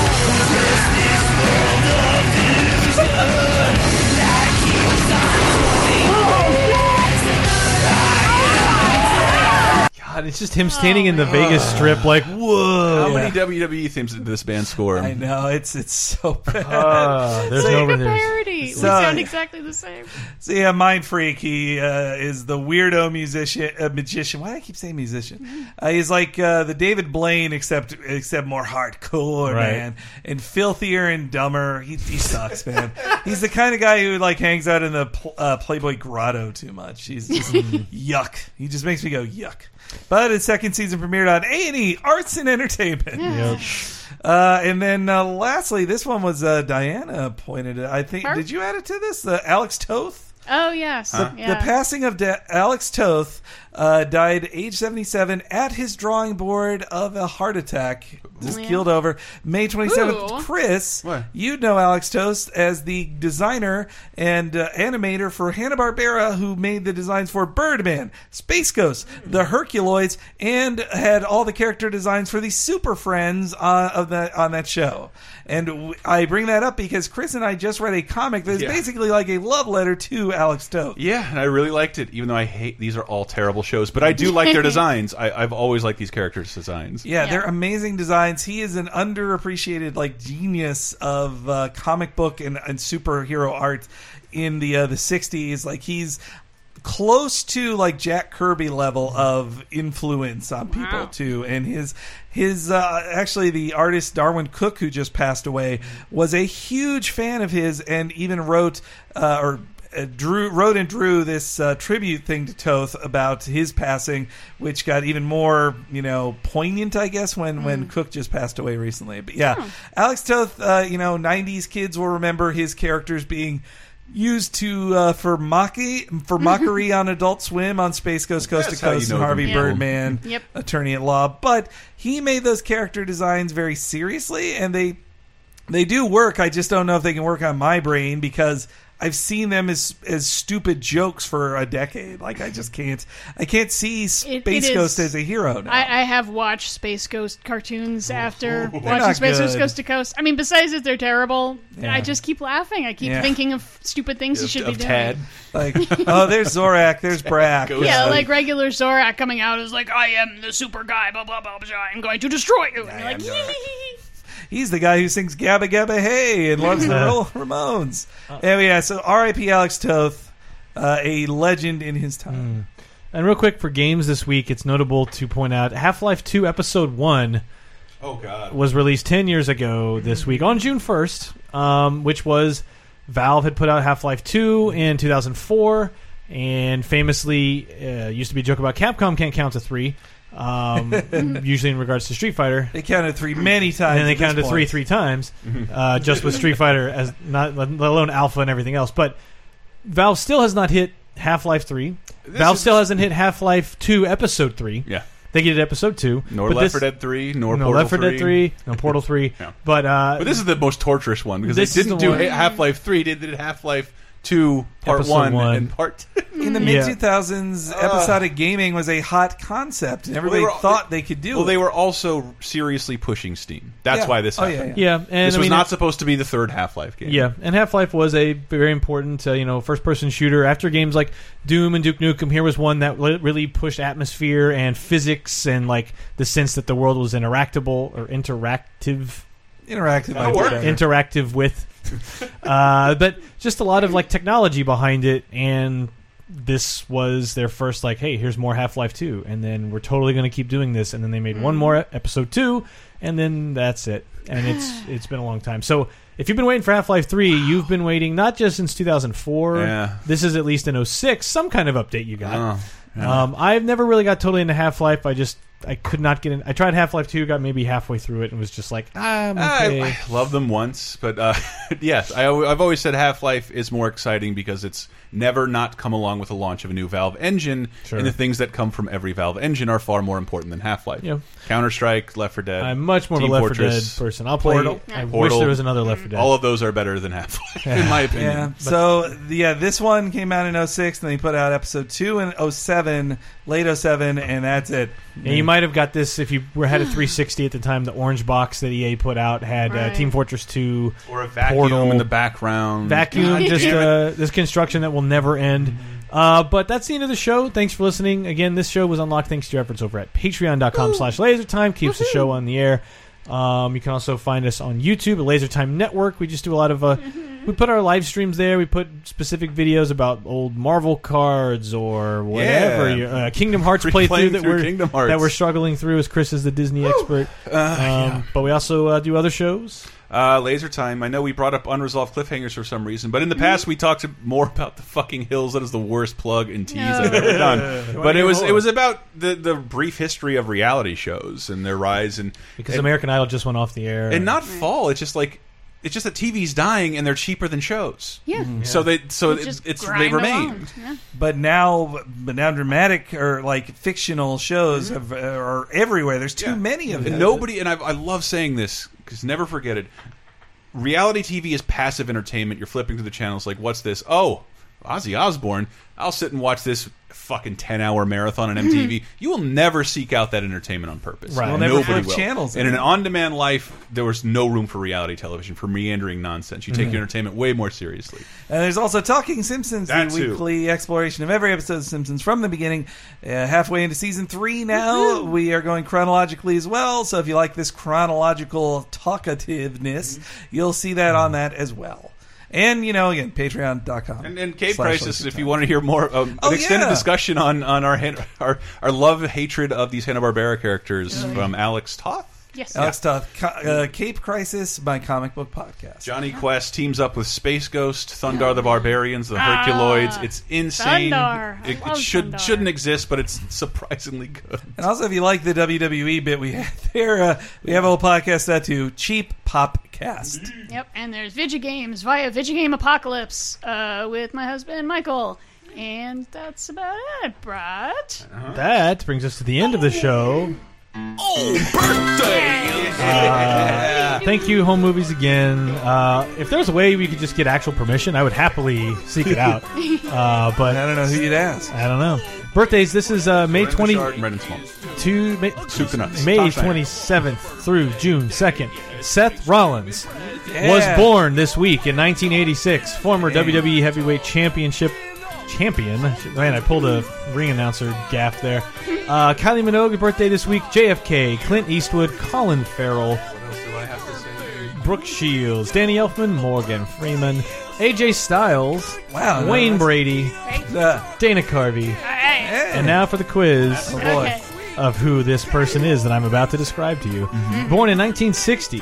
God, it's just him standing in the Vegas Strip, like, whoa. How many W W E themes did this band score? I know, it's it's so bad. Ah, there's So- no Like a there's- parody. We So- sound exactly the same. So yeah, Mind Freak. He uh, is the weirdo musician, uh, magician. Why do I keep saying musician? Uh, he's like uh, the David Blaine, except except more hardcore, Right. man, and filthier and dumber. He, he sucks, man. He's the kind of guy who like hangs out in the pl- uh, Playboy Grotto too much. He's just yuck. He just makes me go yuck. But his second season premiered on A and E Arts and Entertainment. Yep. Uh, and then uh, lastly, this one was uh, Diana pointed it. I think. Her? Did you add it to this? Uh, Alex Toth. Oh yes, The, yeah. the passing of De- Alex Toth uh, died age seventy-seven at his drawing board of a heart attack. Just Yeah. keeled over May twenty-seventh. Ooh. Chris, What? you know Alex Toth as the designer and uh, animator for Hanna-Barbera, who made the designs for Birdman, Space Ghost, the Herculoids, and had all the character designs for the Super Friends uh, of that on that show. And w- I bring that up because Chris and I just read a comic that is Yeah. basically like a love letter to Alex Toth. Yeah, and I really liked it, even though I hate these are all terrible shows. But I do like their designs. I, I've always liked these characters' designs. Yeah, Yeah. they're amazing designs. He is an underappreciated like genius of uh, comic book and, and superhero art in the uh, the sixties. Like he's close to like Jack Kirby level of influence on people Wow. too. And his his uh, actually the artist Darwin Cook, who just passed away, was a huge fan of his, and even wrote uh, or. Uh, drew wrote and drew this uh, tribute thing to Toth about his passing, which got even more, you know, poignant, I guess, when, when Cook just passed away recently. But yeah, Alex Toth, uh, you know, nineties kids will remember his characters being used to uh, for mockery for mockery on Adult Swim, on Space Ghost Coast That's to how you Coast, know and Harvey them. Yeah. Birdman, Yep. Attorney at Law. But he made those character designs very seriously, and they they do work. I just don't know if they can work on my brain, because I've seen them as as stupid jokes for a decade. Like I just can't I can't see Space It- it Ghost is- as a hero now. I, I have watched Space Ghost cartoons after They're watching not Space Ghost good. Coast to Coast. I mean, besides that they're terrible, Yeah. I just keep laughing. I keep Yeah. thinking of stupid things he Of- should of be Tad. doing. Like, oh, there's Zorak, there's Brack. Yeah, like regular Zorak coming out is like, I am the super guy, blah, blah, blah, blah, I'm going to destroy you. And you're like, He's the guy who sings Gabba Gabba Hey and loves the Ro- Ramones. Anyway, yeah, so R I P Alex Toth, uh, a legend in his time. And real quick for games this week, it's notable to point out Half-Life two Episode one Oh, God. was released ten years ago this week on June first, um, which was Valve had put out Half-Life two in two thousand four, and famously uh, used to be a joke about Capcom can't count to three, um, usually in regards to Street Fighter. They counted three many times. And they at this counted to three point. three times, uh, just with Street Fighter, as not let alone Alpha and everything else. But Valve still has not hit Half-Life three. This Valve is- still hasn't hit Half-Life two Episode three. Yeah. They get it Episode two. Nor but Left this- four Dead three, nor no Portal Left four Dead three. three, no Portal three. Yeah. But uh, But this is the most torturous one, because they this is didn't the do one- Half-Life three, they did Half-Life two, Part Episode one, one. and Part two. In the mid two thousands, episodic gaming was a hot concept, and everybody Well, they were- thought they could do Well, it. they were also seriously pushing Steam. That's Yeah. why this Oh, yeah, happened. yeah. Yeah, and this I was mean, not it- supposed to be the third Half-Life game. Yeah, and Half-Life was a very important, uh, you know, first-person shooter. After games like Doom and Duke Nukem, here was one that li- really pushed atmosphere and physics and like the sense that the world was interactable or interactive. Interactive, Uh, might be better. interactive with, uh, but just a lot of like technology behind it, and this was their first like, hey, here's more Half-Life two, and then we're totally going to keep doing this, and then they made one more e- episode two, and then that's it, and it's it's been a long time. So if you've been waiting for Half-Life three, you've been waiting not just since two thousand four. Yeah. This is at least in oh six, some kind of update you got. Oh, yeah. Um, I've never really got totally into Half-Life. I just I could not get in. I tried Half-Life two, got maybe halfway through it, and was just like, I'm okay. I, I love them once, but uh, yes, I, al- I've always said Half-Life is more exciting because it's never not come along with the launch of a new Valve engine, Sure. and the things that come from every Valve engine are far more important than Half-Life. Yeah. Counter-Strike, Left four Dead. I'm much more Team of a Left four Fortress, Dead person. I'll play- Portal. I wish Portal. there was another Left four Dead. All of those are better than Half-Life, in my opinion. Yeah. So yeah, this one came out in oh six, and they put out episode two in oh seven, late oh seven, and that's it. Yeah, you might have got this if you were had a three sixty at the time. The orange box that E A put out had uh, Right. Team Fortress two, Or a vacuum Portal, in the background. vacuum, God just damn it. uh, this construction that will never end. Uh, but that's the end of the show. Thanks for listening. Again, this show was unlocked thanks to your efforts over at patreon.com slash lasertime. Keeps the show on the air. Um, you can also find us on YouTube at Lasertime Network. We just do a lot of... Uh, we put our live streams there. We put specific videos about old Marvel cards or whatever. Yeah. Your, uh, Kingdom Hearts Replaying playthrough that through we're, Kingdom Hearts. that we're struggling through as Chris is the Disney expert. Uh, yeah. um, but we also uh, do other shows. Uh, Laser Time. I know we brought up unresolved cliffhangers for some reason, but in the past we talked more about the fucking Hills. That is the worst plug and tease I've ever done. But it was it was about the the brief history of reality shows and their rise and Because and, American Idol just went off the air. and not fall. It's just like it's just that T V's dying and they're cheaper than shows. Yeah. Mhm. So they so It's it, just it's they grind remain. along. Yeah. But now, but now, dramatic or like fictional shows Mm-hmm. have, uh, are everywhere. There's too many of them. And nobody, and I, I love saying this because never forget it. Reality T V is passive entertainment. You're flipping through the channels like, what's this? Oh, Ozzy Osbourne. I'll sit and watch this fucking ten hour marathon on M T V. You will never seek out that entertainment on purpose. Right. You'll never Nobody flip will. channels In an anymore. on-demand life, there was no room for reality television, for meandering nonsense. You take Mhm. your entertainment way more seriously. And there's also Talking Simpsons, That the too. weekly exploration of every episode of Simpsons from the beginning. Uh, halfway into season three now. We are going chronologically as well. So if you like this chronological talkativeness, you'll see that on that as well. And, you know, again, patreon dot com. And, and Cape Crisis, if you want to hear more, um, Oh, an extended yeah. discussion on, on our, Han- our our love hatred of these Hanna-Barbera characters Yeah. from Alex Toth. Yes. Alex Toth, Co- uh, Cape Crisis, my comic book podcast. Johnny Quest teams up with Space Ghost, Thundar the Barbarians, the Herculoids. It's insane. Thundar. I It, it love should Thundar. shouldn't exist, but it's surprisingly good. And also, if you like the W W E bit we had there, uh, we have a whole podcast that too, Cheap Popcast. Yep, and there's Vigigames via Vigigame Apocalypse uh, with my husband Michael. And that's about it, Brett. That brings us to the end of the show. Oh, birthday! Uh, thank you, Home Movies, again. Uh, if there was a way we could just get actual permission, I would happily seek it out. Uh, but I don't know who you'd ask. I don't know. Birthdays. This is uh, May twenty. Red and Small. To May, Soup to nuts. May Tom Schneider. twenty-seventh through June second. Seth Rollins Yeah. was born this week in nineteen eighty-six. Former W W E Heavyweight Championship champion. Man, I pulled a ring announcer gaff there. Uh, Kylie Minogue, birthday this week. J F K, Clint Eastwood, Colin Farrell, Brooke Shields, Danny Elfman, Morgan Freeman, A J Styles, Wow, Wayne nice. Brady, Uh, Dana Carvey. And now for the quiz Oh, boy. Okay. of who this person is that I'm about to describe to you. Born in nineteen sixty,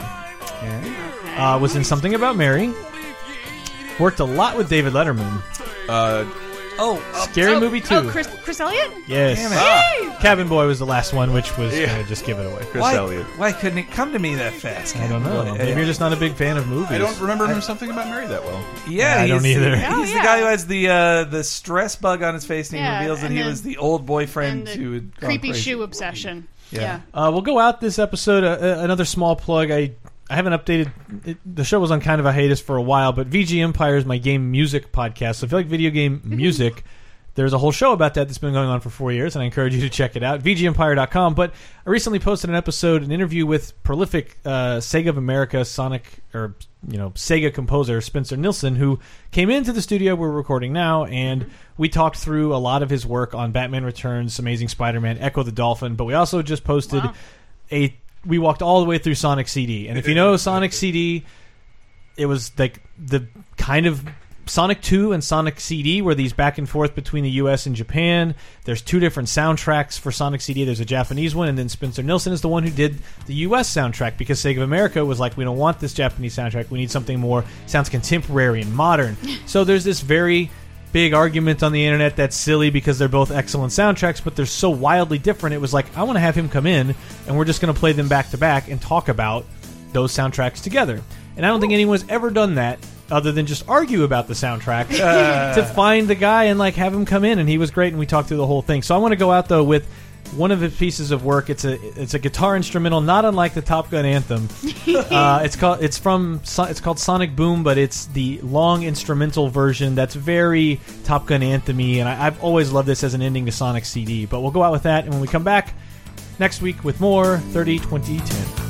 uh, was in Something About Mary, worked a lot with David Letterman. Uh, oh, Scary oh, Movie two. Oh, Chris, Chris Elliott? Yes. Damn it. Ah. Cabin Boy was the last one, which was Yeah. uh, just give it away. Chris why, Elliott. why couldn't it come to me that fast? I don't know. Yeah. Maybe you're just not a big fan of movies. I don't remember him something about Mary that well. Yeah, I don't he's- either. He's Oh, the yeah. guy who has the uh, the stress bug on his face, and he Yeah, reveals that and he the- was the old boyfriend And who the had gone creepy crazy. shoe obsession. Yeah. Uh, we'll go out this episode. Uh, uh, another small plug. I I haven't updated. It, the show was on kind of a hiatus for a while, but V G Empire is my game music podcast. So if you like video game music, there's a whole show about that that's been going on for four years, and I encourage you to check it out. V G Empire dot com. But I recently posted an episode, an interview with prolific uh, Sega of America Sonic, or you know, Sega composer Spencer Nilsson, who came into the studio we're recording now, and we talked through a lot of his work on Batman Returns, Amazing Spider-Man, Echo the Dolphin. But we also just posted Wow. a. We walked all the way through Sonic C D, and if you know Sonic C D, it was like the kind of Sonic two and Sonic C D were these back and forth between the U S and Japan. There's two different soundtracks for Sonic C D. There's a Japanese one, and then Spencer Nilsson is the one who did the U S soundtrack because Sega of America was like, we don't want this Japanese soundtrack. We need something more, sounds contemporary and modern. So there's this very big argument on the internet that's silly because they're both excellent soundtracks, but they're so wildly different. It was like, I want to have him come in, and we're just going to play them back to back and talk about those soundtracks together. And I don't think anyone's ever done that other than just argue about the soundtrack to find the guy and like have him come in, and he was great, and we talked through the whole thing. So I want to go out though with one of his pieces of work. It's a it's a guitar instrumental, not unlike the Top Gun anthem. uh, it's called it's from So- it's called Sonic Boom, but it's the long instrumental version that's very Top Gun anthem-y, and I, I've always loved this as an ending to Sonic C D. But we'll go out with that, and when we come back next week with more thirty twenty ten.